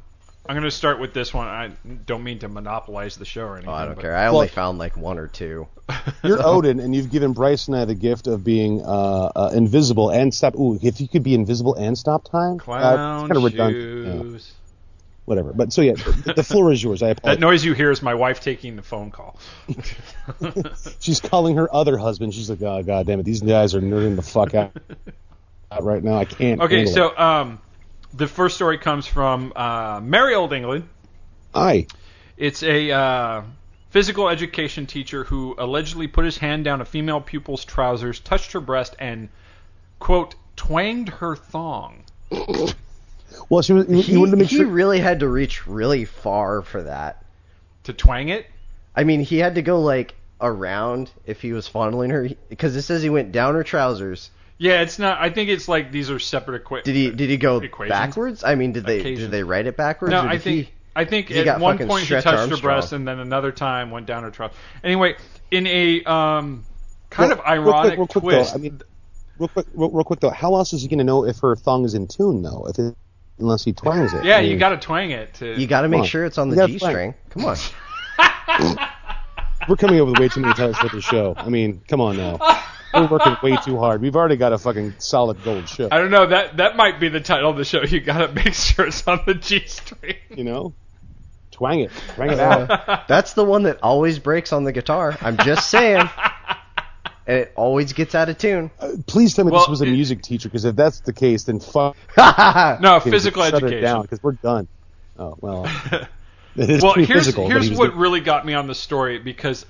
I'm going to start with this one. I don't mean to monopolize the show or anything. Oh, I don't care. I only found like one or two. You're Odin, and you've given Bryce and I the gift of being invisible and stop. Ooh, if you could be invisible and stop time, Clown it's kind of redundant. shoes. Yeah. Whatever. But so yeah, the floor is yours. I apologize. That noise you hear is my wife taking the phone call. She's calling her other husband. She's like, oh, God damn it, these guys are nerding the fuck out right now. I can't. Okay, handle so the first story comes from merry old England. Aye. It's a physical education teacher who allegedly put his hand down a female pupil's trousers, touched her breast, and, quote, twanged her thong. Well, she was. You wanted to make he sure. really had to reach really far for that. To twang it? I mean, he had to go like around if he was fondling her, because it says he went down her trousers. Yeah, it's not. I think it's like these are separate equations. Did he go equations? backwards? I mean, did they write it backwards? No, or did I think he at got one fucking point he Stretch touched her Armstrong. breast, and then another time went down her trousers. Anyway, in a kind of ironic real quick, twist. Though, I mean, real quick though, how else is he going to know if her thong is in tune though? Unless he twangs it. Yeah, I mean, you got to twang it. You got to make sure it's on You the gotta G twang. string. Come on. We're coming up with way too many titles for the show. I mean, come on now. We're working way too hard. We've already got a fucking solid gold show. I don't know. That might be the title of the show. You got to make sure it's on the G string. You know, twang it out. That's the one that always breaks on the guitar. I'm just saying. And it always gets out of tune. Please tell me Well, this was a music teacher, because if that's the case, then fuck. No, physical shut education. it down, because we're done. Oh well. It is Well, pretty here's physical, but he was what doing- really got me on the story, because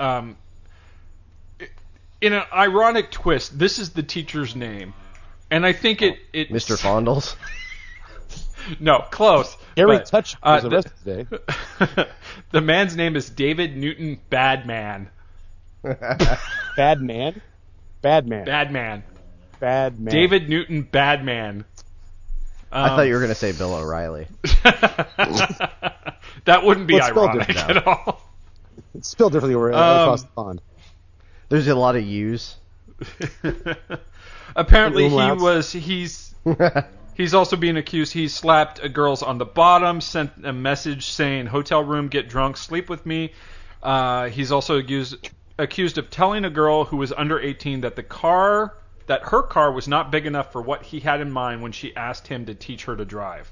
in an ironic twist, this is the teacher's name, and I think it Mr. Fondles. No, close. Gary but, Touch was arrested today. The man's name is David Newton Badman. Bad man. Badman. David Newton Badman. I thought you were going to say Bill O'Reilly. That wouldn't be Well, it's spelled ironic different at all. It's spelled differently across the pond. There's a lot of U's. Apparently, Umlauts. he's also being accused. He slapped girls on the bottom, sent a message saying, "Hotel room, get drunk, sleep with me." He's also accused of telling a girl who was under 18 that her car was not big enough for what he had in mind when she asked him to teach her to drive.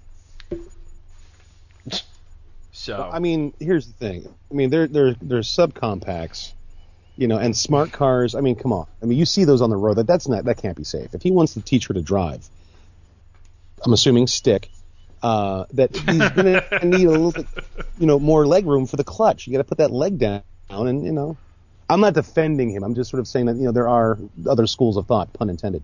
So I mean, here's the thing. I mean, there's subcompacts, and smart cars. I mean, come on. I mean, you see those on the road. That can't be safe. If he wants to teach her to drive, I'm assuming stick. That he's gonna need a little bit, more leg room for the clutch. You got to put that leg down, and I'm not defending him. I'm just sort of saying that there are other schools of thought, pun intended.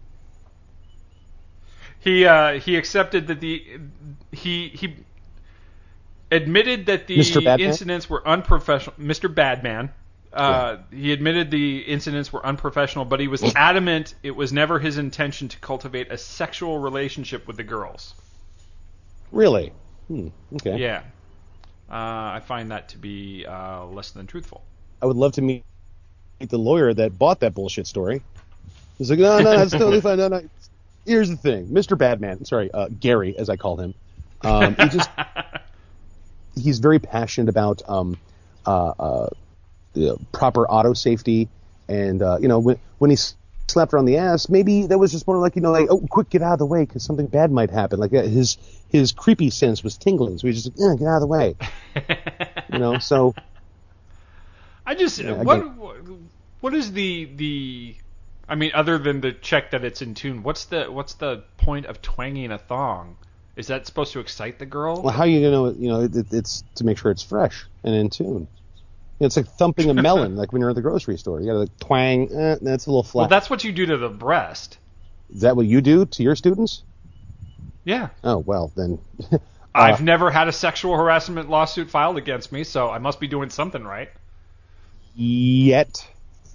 he accepted that he admitted that the Mr. Badman? incidents were unprofessional. Mr. Badman. He admitted the incidents were unprofessional, but he was adamant it was never his intention to cultivate a sexual relationship with the girls. Really? Okay. Yeah. I find that to be less than truthful. I would love to meet the lawyer that bought that bullshit story. He's like, no, it's totally fine. No. Here's the thing, Mr. Badman. Sorry, Gary, as I call him. He's very passionate about proper auto safety, and when he slapped her on the ass, maybe that was just more like oh, quick, get out of the way because something bad might happen. Like his creepy sense was tingling, so he's just like, get out of the way. So I just what is the I mean, other than the check that it's in tune, what's the point of twanging a thong? Is that supposed to excite the girl? Well, how are you gonna it's to make sure it's fresh and in tune. It's like thumping a melon, like when you're at the grocery store. You gotta twang. That's a little flat. Well, that's what you do to the breast. Is that what you do to your students? Yeah. Oh well, then. I've never had a sexual harassment lawsuit filed against me, so I must be doing something right. Yet.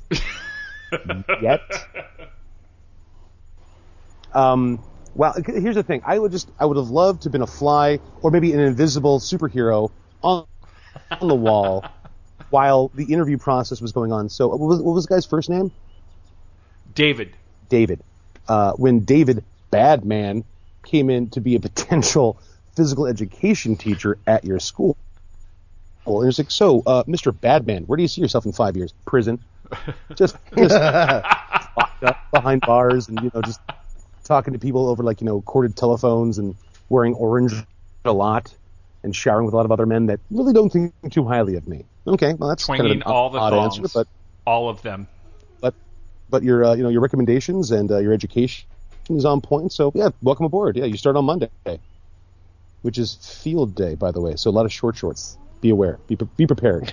Well, here's the thing. I would have loved to have been a fly or maybe an invisible superhero on the wall while the interview process was going on. So, what was the guy's first name? David. When David Badman came in to be a potential physical education teacher at your school. And it's like, so, Mr. Badman, where do you see yourself in 5 years? Prison. Just locked up behind bars and, just talking to people over, corded telephones and wearing orange a lot and showering with a lot of other men that really don't think too highly of me. Okay, well, that's swinging kind of an all the odd thongs, answer, but all of them. But your, your recommendations and your education is on point. So, yeah, welcome aboard. Yeah, you start on Monday, which is field day, by the way. So a lot of shorts. Be aware. Be prepared.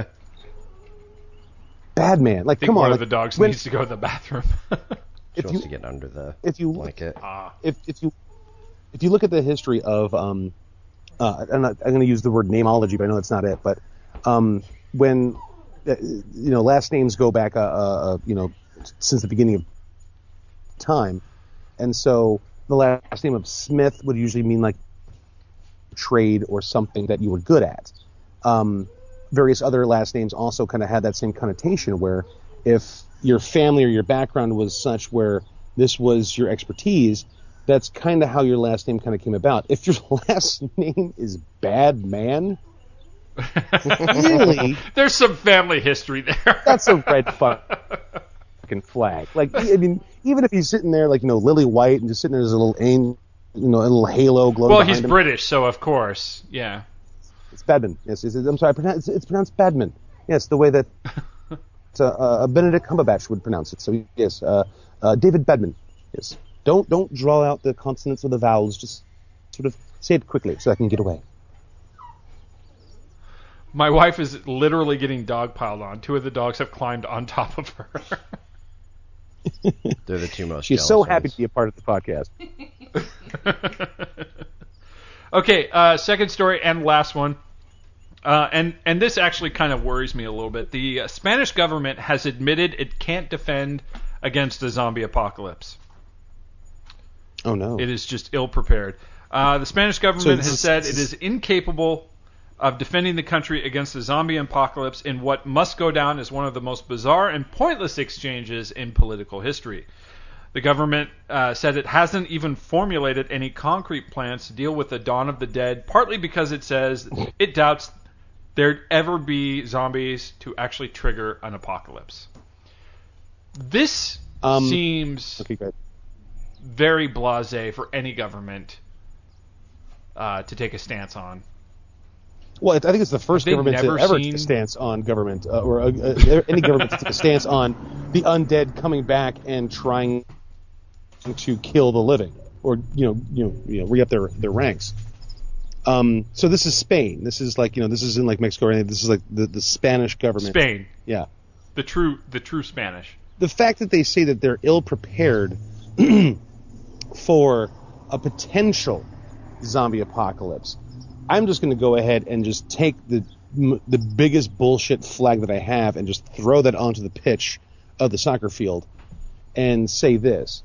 Badman. Like, come on. One of the dogs needs to go to the bathroom. She wants to get under the blanket. If you look at the history of, I'm going to use the word nameology, but I know that's not it. But when, last names go back, since the beginning of time. And so the last name of Smith would usually mean like trade or something that you were good at. Various other last names also kind of had that same connotation where if your family or your background was such where this was your expertise, that's kind of how your last name kind of came about. If your last name is Badman, really, there's some family history there. That's a red fucking flag. Like, I mean, even if he's sitting there like, Lily White and just sitting there as a little a little halo glowing. Well, he's him. British, so of course, yeah. It's Badman. Yes, I'm sorry. It's pronounced Badman. Yes, the way that Benedict Cumberbatch would pronounce it. So yes, David Badman. Yes. Don't draw out the consonants or the vowels. Just sort of say it quickly so I can get away. My wife is literally getting dogpiled on. 2 of the dogs have climbed on top of her. They're the 2 most. She's so happy to be a part of the podcast. Okay, second story and last one. And this actually kind of worries me a little bit. The Spanish government has admitted it can't defend against a zombie apocalypse. Oh, no. It is just ill-prepared. The Spanish government has said it is incapable of defending the country against the zombie apocalypse in what must go down as one of the most bizarre and pointless exchanges in political history. The government said it hasn't even formulated any concrete plans to deal with the dawn of the dead, partly because it says it doubts there'd ever be zombies to actually trigger an apocalypse. This seems very blasé for any government to take a stance on. Well, I think it's the first government to ever take a stance on government, or any government to take a stance on the undead coming back and trying to kill the living, or re-up their ranks. So this is Spain. This is like this is in like Mexico. Or anything. This is like the Spanish government. Spain. Yeah. The true Spanish. The fact that they say that they're ill prepared for a potential zombie apocalypse. I'm just going to go ahead and just take the biggest bullshit flag that I have and just throw that onto the pitch of the soccer field and say this.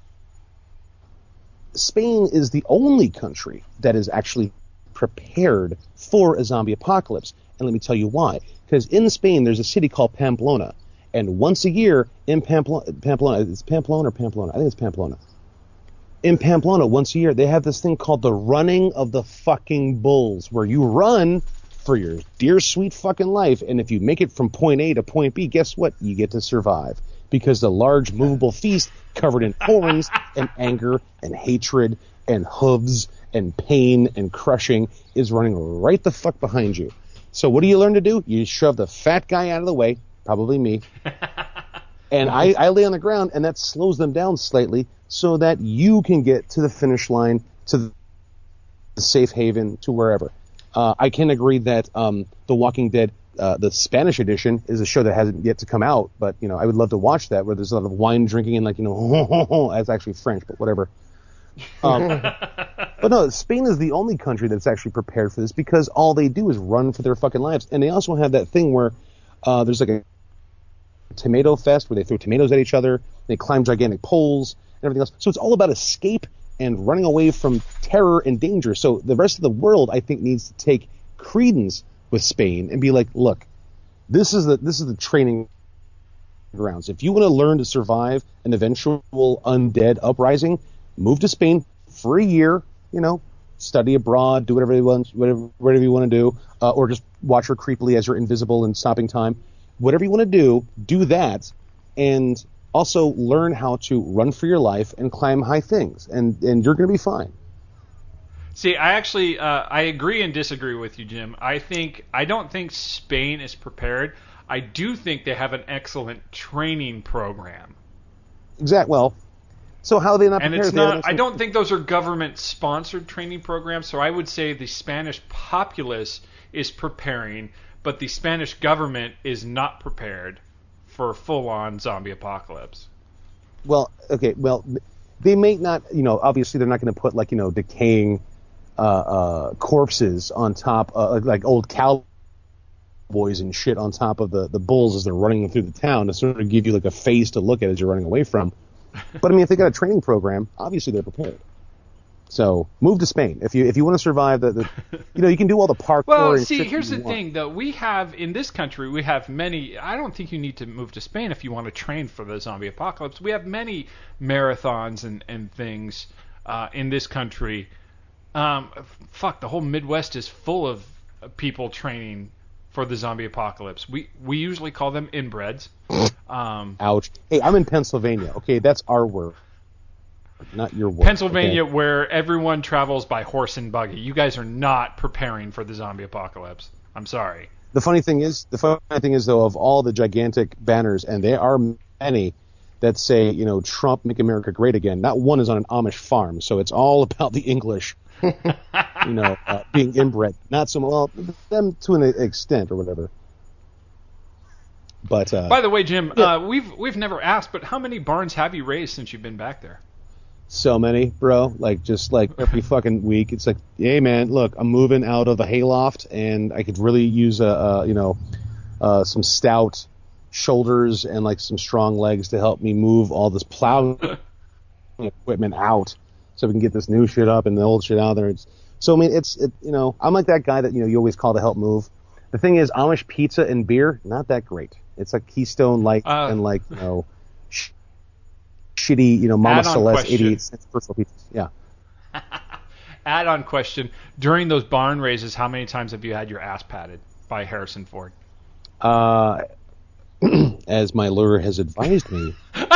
Spain is the only country that is actually prepared for a zombie apocalypse. And let me tell you why. Because in Spain, there's a city called Pamplona. And once a year in Pamplona, it's Pamplona or Pamplona? I think it's Pamplona. In Pamplona, once a year, they have this thing called the running of the fucking bulls, where you run for your dear sweet fucking life, and if you make it from point A to point B, guess what? You get to survive. Because the large movable feast covered in thorns and anger and hatred and hooves and pain and crushing is running right the fuck behind you. So what do you learn to do? You shove the fat guy out of the way, probably me, and I lay on the ground, and that slows them down slightly so that you can get to the finish line, to the safe haven, to wherever. I can agree that The Walking Dead, the Spanish edition, is a show that hasn't yet to come out, but I would love to watch that, where there's a lot of wine drinking and that's actually French, but whatever. But no, Spain is the only country that's actually prepared for this, because all they do is run for their fucking lives. And they also have that thing where there's like a tomato fest where they throw tomatoes at each other, they climb gigantic poles and everything else. So it's all about escape and running away from terror and danger. So the rest of the world, I think, needs to take credence with Spain and be like, look, this is the training grounds. If you want to learn to survive an eventual undead uprising, move to Spain for a year, study abroad, do whatever you want to do, or just watch her creepily as you're invisible and stopping time. Whatever you want to do that, and also learn how to run for your life and climb high things, and you're going to be fine. See, I actually I agree and disagree with you, Jim. I don't think Spain is prepared. I do think they have an excellent training program. Exactly. Well, so how are they not prepared? And it's not. I don't think those are government-sponsored training programs. So I would say the Spanish populace is preparing, but the Spanish government is not prepared for a full-on zombie apocalypse. Well, okay. Well, they may not. Obviously, they're not going to put decaying corpses on top, like old cowboys and shit on top of the bulls as they're running through the town to sort of give you a face to look at as you're running away from. But I mean, if they got a training program, obviously they're prepared. So move to Spain if you want to survive you can do all the parkour. Well, and see, shit here's the want. thing though. We have in this country, we have many. I don't think you need to move to Spain if you want to train for the zombie apocalypse. We have many marathons and things in this country. The whole Midwest is full of people training for the zombie apocalypse. We usually call them inbreds. Ouch. Hey, I'm in Pennsylvania. Okay, that's our word, not your word. Pennsylvania, okay? Where everyone travels by horse and buggy. You guys are not preparing for the zombie apocalypse. I'm sorry. The funny thing is though, of all the gigantic banners, and there are many that say, Trump, make America great again, not one is on an Amish farm. So it's all about the English. Being inbred, not so well, them to an extent or whatever. But by the way, Jim, we've never asked, but how many barns have you raised since you've been back there? So many, bro. Just every fucking week, it's like, hey man, look, I'm moving out of the hayloft, and I could really use some stout shoulders and some strong legs to help me move all this plowing equipment out. So we can get this new shit up and the old shit out there. I'm like that guy that you always call to help move. The thing is, Amish pizza and beer, not that great. It's like Keystone Light and shitty Mama Celeste 88 cents personal pizzas. Yeah. Add-on question: during those barn raises, how many times have you had your ass patted by Harrison Ford? As my lawyer has advised me.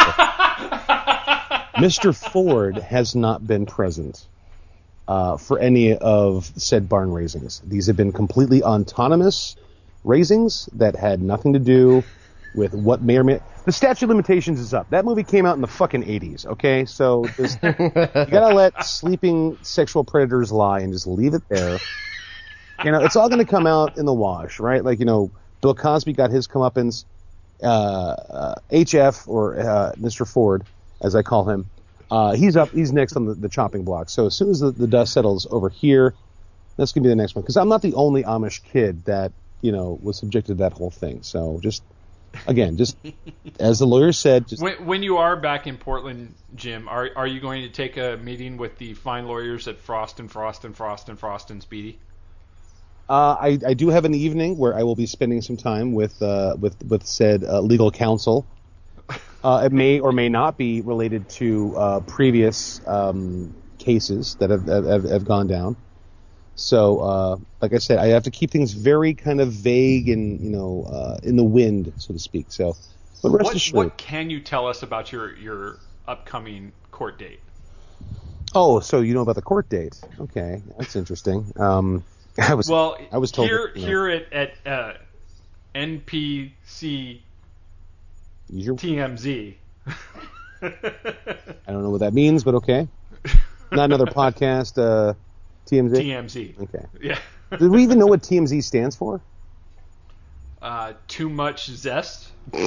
Mr. Ford has not been present for any of said barn raisings. These have been completely autonomous raisings that had nothing to do with what may or may... The statute of limitations is up. That movie came out in the fucking 80s, okay? So you gotta let sleeping sexual predators lie and just leave it there. It's all gonna come out in the wash, right? Bill Cosby got his comeuppance. HF, or Mr. Ford, as I call him, he's next on the chopping block. So as soon as the dust settles over here, that's going to be the next one. Because I'm not the only Amish kid that, was subjected to that whole thing. So just as the lawyer said... When you are back in Portland, Jim, are you going to take a meeting with the fine lawyers at Frost and Speedy? I do have an evening where I will be spending some time with said legal counsel. It may or may not be related to previous cases that have gone down. So, like I said, I have to keep things very kind of vague and in the wind, so to speak. So, but rest assured. What can you tell us about your upcoming court date? Oh, so you know about the court date? Okay, that's interesting. I was told here at NPC TMZ. I don't know what that means, but okay. Not another podcast. TMZ. TMZ. Okay. Yeah. Did we even know what TMZ stands for? Too much zest.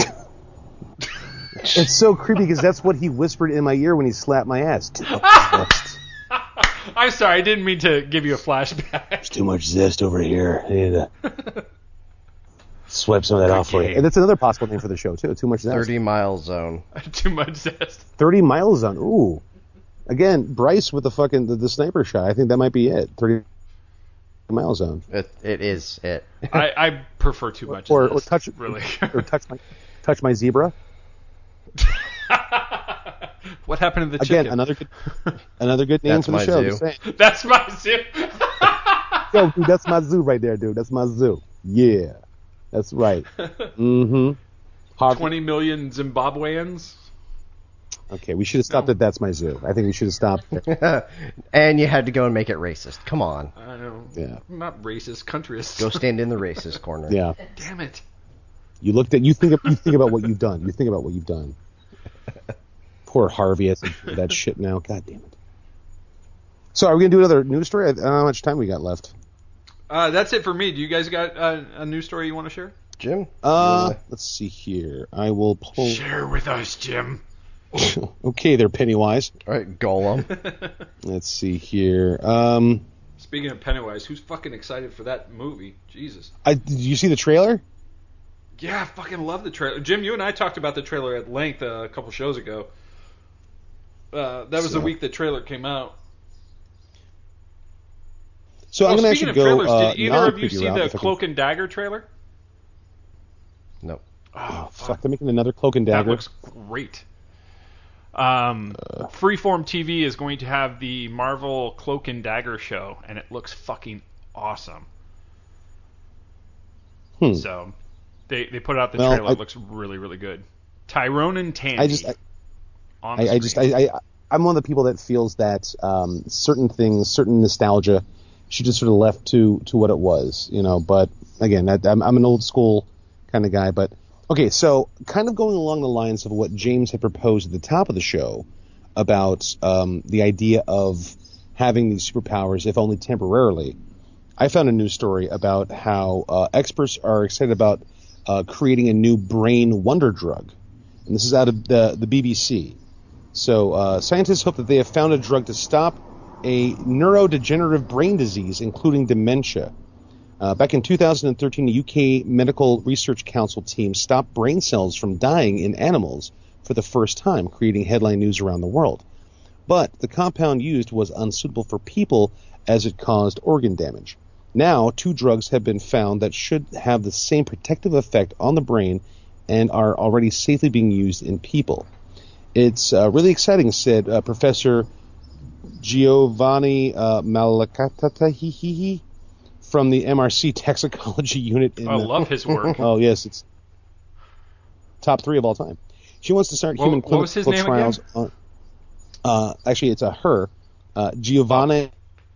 It's so creepy because that's what he whispered in my ear when he slapped my ass. Too much zest. I'm sorry, I didn't mean to give you a flashback. There's too much zest over here. I need to swipe some of that off for you. And that's another possible name for the show, too. Too much zest. 30-mile zone. Too much zest. 30-mile zone. Ooh. Again, Bryce with the sniper shot. I think that might be it. 30-mile zone. It is it. I prefer too much or zest. Touch, really. Or touch my zebra. What happened to the Again, chicken? another good name That's for the my show. zoo. Just saying. That's my zoo. Yo, dude, that's my zoo right there, dude. That's my zoo. Yeah, that's right. Mm-hmm. 20 million Zimbabweans. Okay, we should have stopped at That's My Zoo. I think we should have stopped there. And you had to go and make it racist. Come on. I know. Yeah. I'm not racist, countryist. Go stand in the racist corner. Yeah. Damn it. You think about what you've done. You think about what you've done. Poor Harvey has to do that shit now. God damn it. So are we going to do another news story? I don't know how much time we got left. That's it for me. Do you guys got a news story you want to share? Jim? Let's see here. I will pull... Share with us, Jim. Okay there, Pennywise. All right, Golem. Let's see here. Speaking of Pennywise, who's fucking excited for that movie? Jesus. Did you see the trailer? Yeah, I fucking love the trailer. Jim, you and I talked about the trailer at length a couple shows ago. That was the week the trailer came out. So I'm going to speaking actually of go. trailers, did either of you non-preview see route, the if I can- Cloak and Dagger trailer? No. Oh, Fuck, they're making another Cloak and That Dagger. looks great. Freeform TV is going to have the Marvel Cloak and Dagger show, and it looks fucking awesome. So they put out the trailer. It looks really, really good. Tyrone and Tandy. I'm one of the people that feels that certain things, certain nostalgia, should just sort of left to what it was, you know. But again, I'm an old school kind of guy. But okay, so kind of going along the lines of what James had proposed at the top of the show about the idea of having these superpowers, if only temporarily. I found a news story about how experts are excited about creating a new brain wonder drug. And this is out of the BBC. So scientists hope that they have found a drug to stop a neurodegenerative brain disease, including dementia. Back in 2013, a UK Medical Research Council team stopped brain cells from dying in animals for the first time, creating headline news around the world. But the compound used was unsuitable for people as it caused organ damage. Now, 2 drugs have been found that should have the same protective effect on the brain and are already safely being used in people. It's really exciting, said Professor Giovanni Malakatahihi from the MRC Toxicology Unit. I love his work. Oh, yes, it's top 3 of all time. She wants to start human clinical trials. Actually, it's her. Giovanna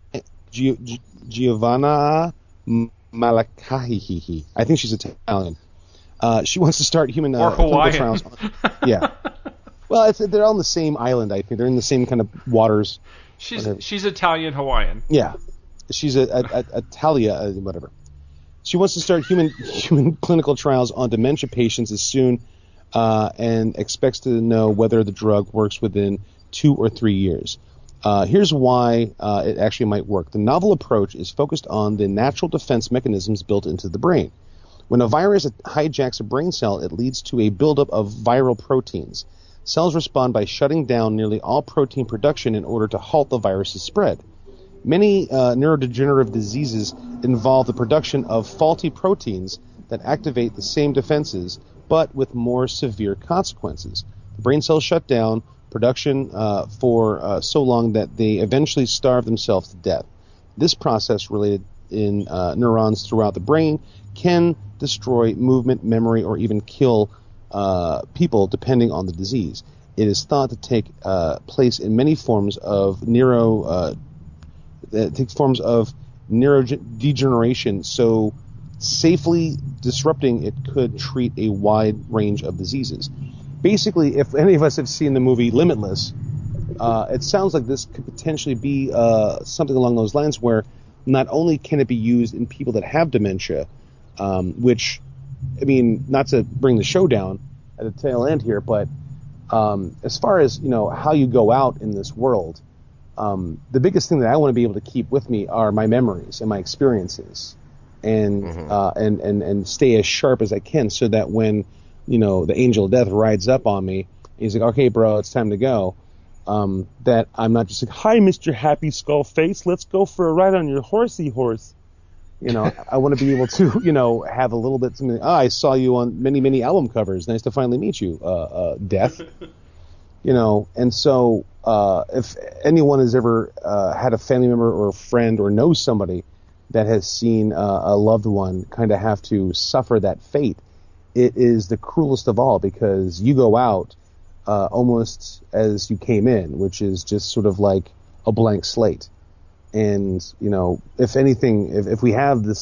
Malakahihi. I think she's Italian. She wants to start human clinical trials. Yeah. Well, they're all on the same island, I think. They're in the same kind of waters. She's Italian Hawaiian. Yeah. She's Italia, whatever. She wants to start human clinical trials on dementia patients as soon and expects to know whether the drug works within 2 or 3 years. Here's why it actually might work. The novel approach is focused on the natural defense mechanisms built into the brain. When a virus hijacks a brain cell, it leads to a buildup of viral proteins. Cells respond by shutting down nearly all protein production in order to halt the virus's spread. Many neurodegenerative diseases involve the production of faulty proteins that activate the same defenses, but with more severe consequences. The brain cells shut down production for so long that they eventually starve themselves to death. This process, related in neurons throughout the brain, can destroy movement, memory, or even kill people depending on the disease. It is thought to take place in many forms of neurodegeneration, so safely disrupting it could treat a wide range of diseases. Basically, if any of us have seen the movie Limitless, it sounds like this could potentially be something along those lines where not only can it be used in people that have dementia, which, I mean, not to bring the show down at the tail end here, but as far as, you know, how you go out in this world, the biggest thing that I want to be able to keep with me are my memories and my experiences, and and stay as sharp as I can, so that when, you know, the angel of death rides up on me, he's like, okay, bro, it's time to go. That I'm not just like, hi, Mr. Happy Skull Face, let's go for a ride on your horsey horse. You know, I want to be able to, you know, have a little bit something. I saw you on many, many album covers. Nice to finally meet you, Death. And so if anyone has ever had a family member or a friend or knows somebody that has seen a loved one kind of have to suffer that fate, it is the cruelest of all, because you go out almost as you came in, which is just sort of like a blank slate. And, if anything, if we have this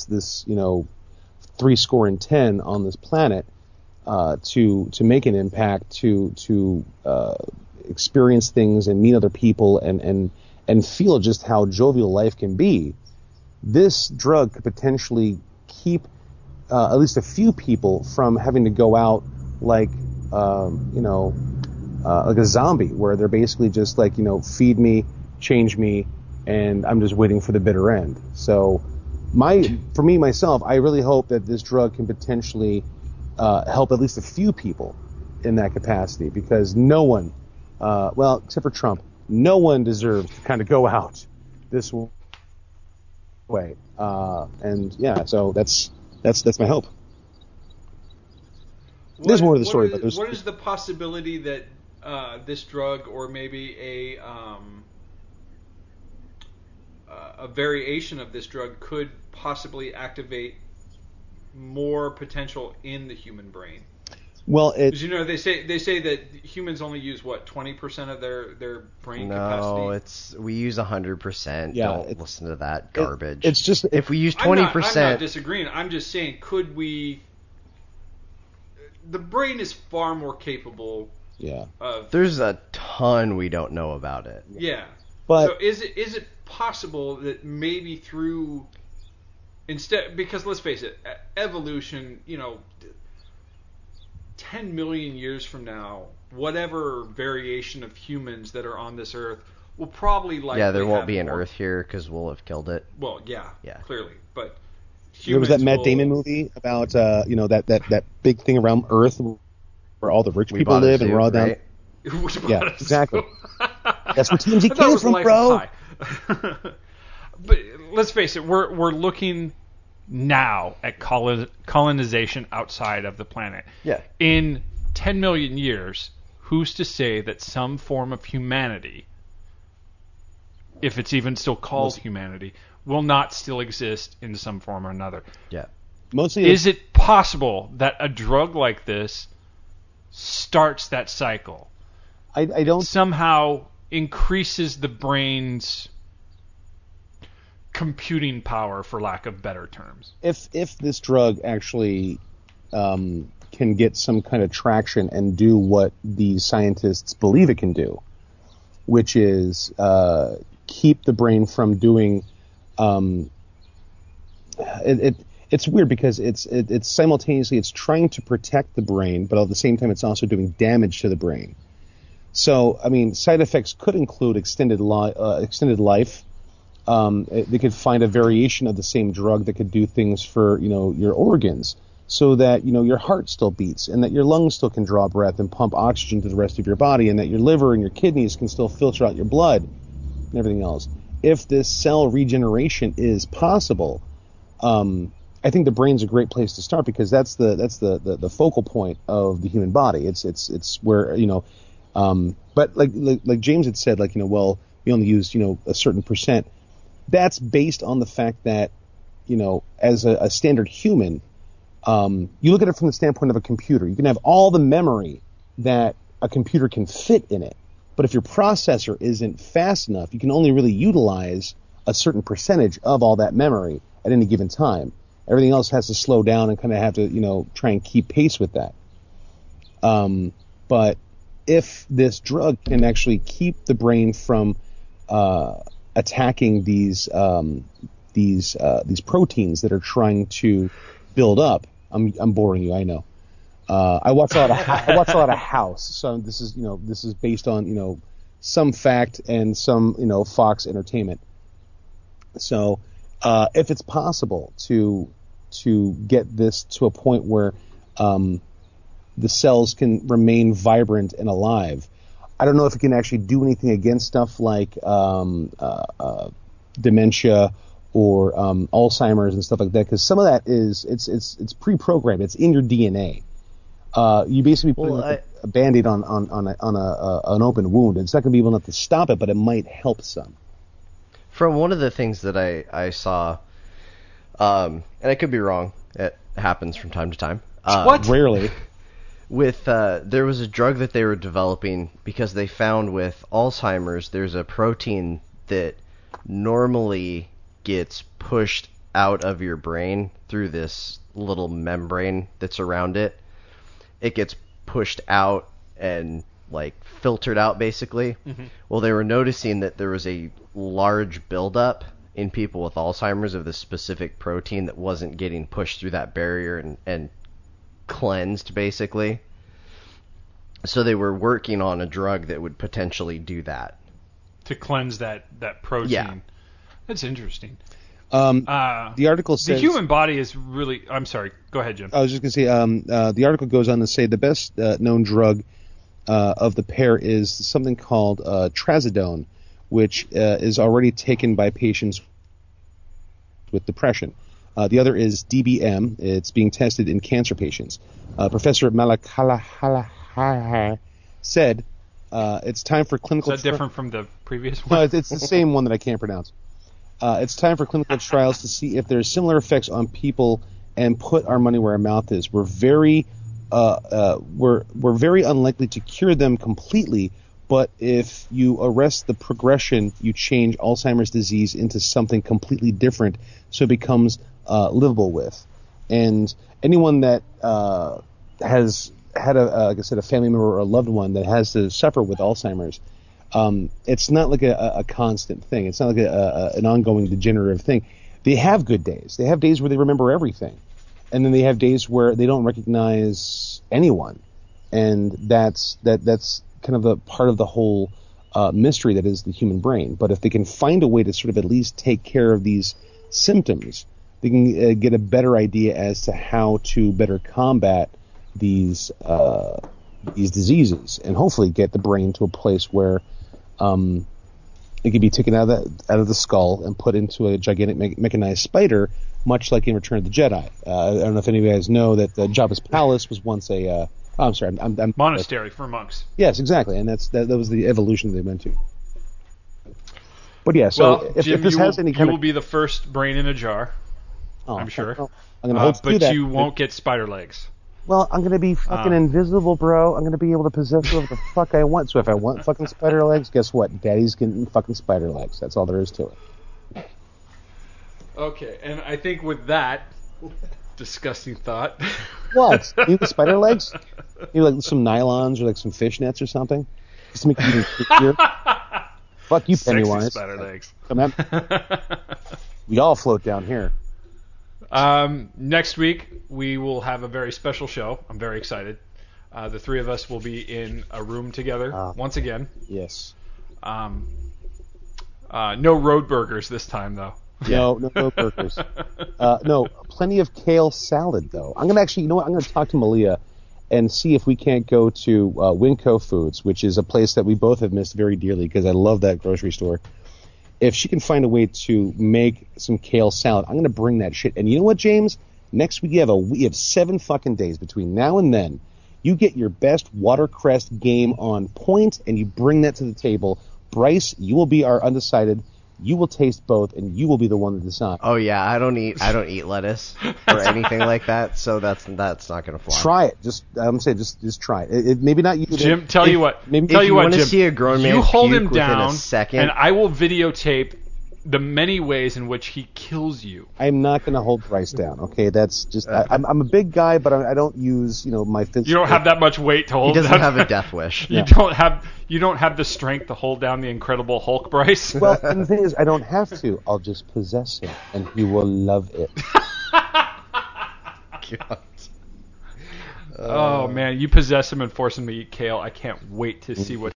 70 on this planet, to make an impact, to experience things and meet other people and feel just how jovial life can be, this drug could potentially keep at least a few people from having to go out like a zombie, where they're basically just like, feed me, change me, and I'm just waiting for the bitter end. So for me, myself, I really hope that this drug can potentially help at least a few people in that capacity, because no one, except for Trump, no one deserves to kind of go out this way. So that's my hope. There's more to the story, but what is the possibility that this drug, or maybe a variation of this drug, could possibly activate more potential in the human brain? Well, because they say that humans only use 20% of their brain capacity. No, we use 100%. Yeah, don't listen to that garbage. It's just, if we use 20%. I'm not disagreeing. I'm just saying, could we? The brain is far more capable. Yeah. There's a ton we don't know about it. Yeah. But so is it possible that maybe through because let's face it, evolution, 10 million years from now, whatever variation of humans that are on this earth will probably likely there won't be an more. Earth here because we'll have killed it. Well, yeah, clearly, but there was that Matt Damon movie about that big thing around Earth where all the rich people live, and we're all down. Right? Yeah, exactly. That's where TMZ came from, bro. But let's face it, we're looking now at colonization outside of the planet. Yeah. In 10 million years, who's to say that some form of humanity, if it's even still called humanity, will not still exist in some form or another? Yeah. Is it possible that a drug like this starts that cycle? I don't somehow increases the brain's computing power, for lack of better terms. If this drug actually can get some kind of traction and do what these scientists believe it can do, which is keep the brain from doing it's weird because it's simultaneously it's trying to protect the brain, but at the same time it's also doing damage to the brain. So, I mean, side effects could include extended life. They could find a variation of the same drug that could do things for, your organs, so that, your heart still beats, and that your lungs still can draw breath and pump oxygen to the rest of your body, and that your liver and your kidneys can still filter out your blood and everything else. If this cell regeneration is possible, I think the brain's a great place to start, because that's the focal point of the human body. It's where, but like James had said, we only use, a certain percent. That's based on the fact that, as a standard human, you look at it from the standpoint of a computer. You can have all the memory that a computer can fit in it. But if your processor isn't fast enough, you can only really utilize a certain percentage of all that memory at any given time. Everything else has to slow down and kind of have to, try and keep pace with that. But if this drug can actually keep the brain from attacking these proteins that are trying to build up, I'm boring you, I know. I watch a lot of House, so this is based on some fact and some Fox Entertainment. So if it's possible to get this to a point where the cells can remain vibrant and alive, I don't know if it can actually do anything against stuff like dementia or Alzheimer's and stuff like that, because some of that it's pre-programmed. It's in your DNA. You basically put a Band-Aid on an open wound. It's not going to be able to stop it, but it might help some. From one of the things that I saw, and I could be wrong, it happens from time to time. What? Rarely. There was a drug that they were developing because they found with Alzheimer's there's a protein that normally gets pushed out of your brain through this little membrane that's around it. It gets pushed out and filtered out basically. Mm-hmm. Well, they were noticing that there was a large buildup in people with Alzheimer's of this specific protein that wasn't getting pushed through that barrier and cleansed basically. So they were working on a drug that would potentially do that. To cleanse that protein. Yeah. That's interesting. The article says... The human body is really... I'm sorry. Go ahead, Jim. I was just going to say, the article goes on to say the best known drug of the pair is something called trazodone, which is already taken by patients with depression. The other is DBM. It's being tested in cancer patients. Professor Malakalahala said it's time for clinical... Is that different from the previous one? No, it's the same one that I can't pronounce. It's time for clinical trials to see if there's similar effects on people and put our money where our mouth is. We're very unlikely to cure them completely, but if you arrest the progression, you change Alzheimer's disease into something completely different, so it becomes livable with. And anyone that has had like I said, a family member or a loved one that has to suffer with Alzheimer's, it's not like a constant thing. It's not like an ongoing degenerative thing. They have good days. They have days where they remember everything, and then they have days where they don't recognize anyone, and that's kind of the part of the whole mystery that is the human brain. But if they can find a way to sort of at least take care of these symptoms, they can get a better idea as to how to better combat these diseases, and hopefully get the brain to a place where it can be taken out of the skull and put into a gigantic mechanized spider, much like in Return of the Jedi. I don't know if any of you guys know that Jabba's palace was once a I'm sorry, I'm monastery for monks. Yes, exactly, and that was the evolution they went to. But yeah, so if Jim, this has any kind you will be the first brain in a jar. I'm sure. I'm gonna hold but that. You won't get spider legs. Well, I'm going to be fucking invisible, bro. I'm going to be able to possess whatever the fuck I want. So if I want fucking spider legs, guess what? Daddy's getting fucking spider legs. That's all there is to it. Okay, and I think with that disgusting thought... What? You need spider legs? You need like some nylons or like some fishnets or something? Just to make it even creepier? Fuck you, Pennywise. Sexy spider legs. Come on. We all float down here. Next week, we will have a very special show. I'm very excited. The three of us will be in a room together once again. Yes. No road burgers this time, though. No road burgers. No, plenty of kale salad, though. I'm going to actually, you know what? I'm going to talk to Malia and see if we can't go to Winco Foods, which is a place that we both have missed very dearly because I love that grocery store. If she can find a way to make some kale salad, I'm going to bring that shit. And you know what, James? Next week we have 7 fucking days between now and then. You get your best watercress game on point, and you bring that to the table. Bryce, you will be our undecided. You will taste both, and you will be the one to decide. Oh yeah, I don't eat lettuce or anything like that, so that's not going to fly. Try it. I'm saying just try it. It maybe not you. Jim, tell you what, Jim, see a grown man you hold him puke down, within a second, and I will videotape the many ways in which he kills you. I'm not going to hold Bryce down. Okay, that's just I'm a big guy, but I don't use my physical. You don't have that much weight to hold. He doesn't down. have a death wish. You don't have the strength to hold down the Incredible Hulk, Bryce. Well, and the thing is, I don't have to. I'll just possess him, and he will love it. God. Oh man, you possess him and force him to eat kale. I can't wait to see what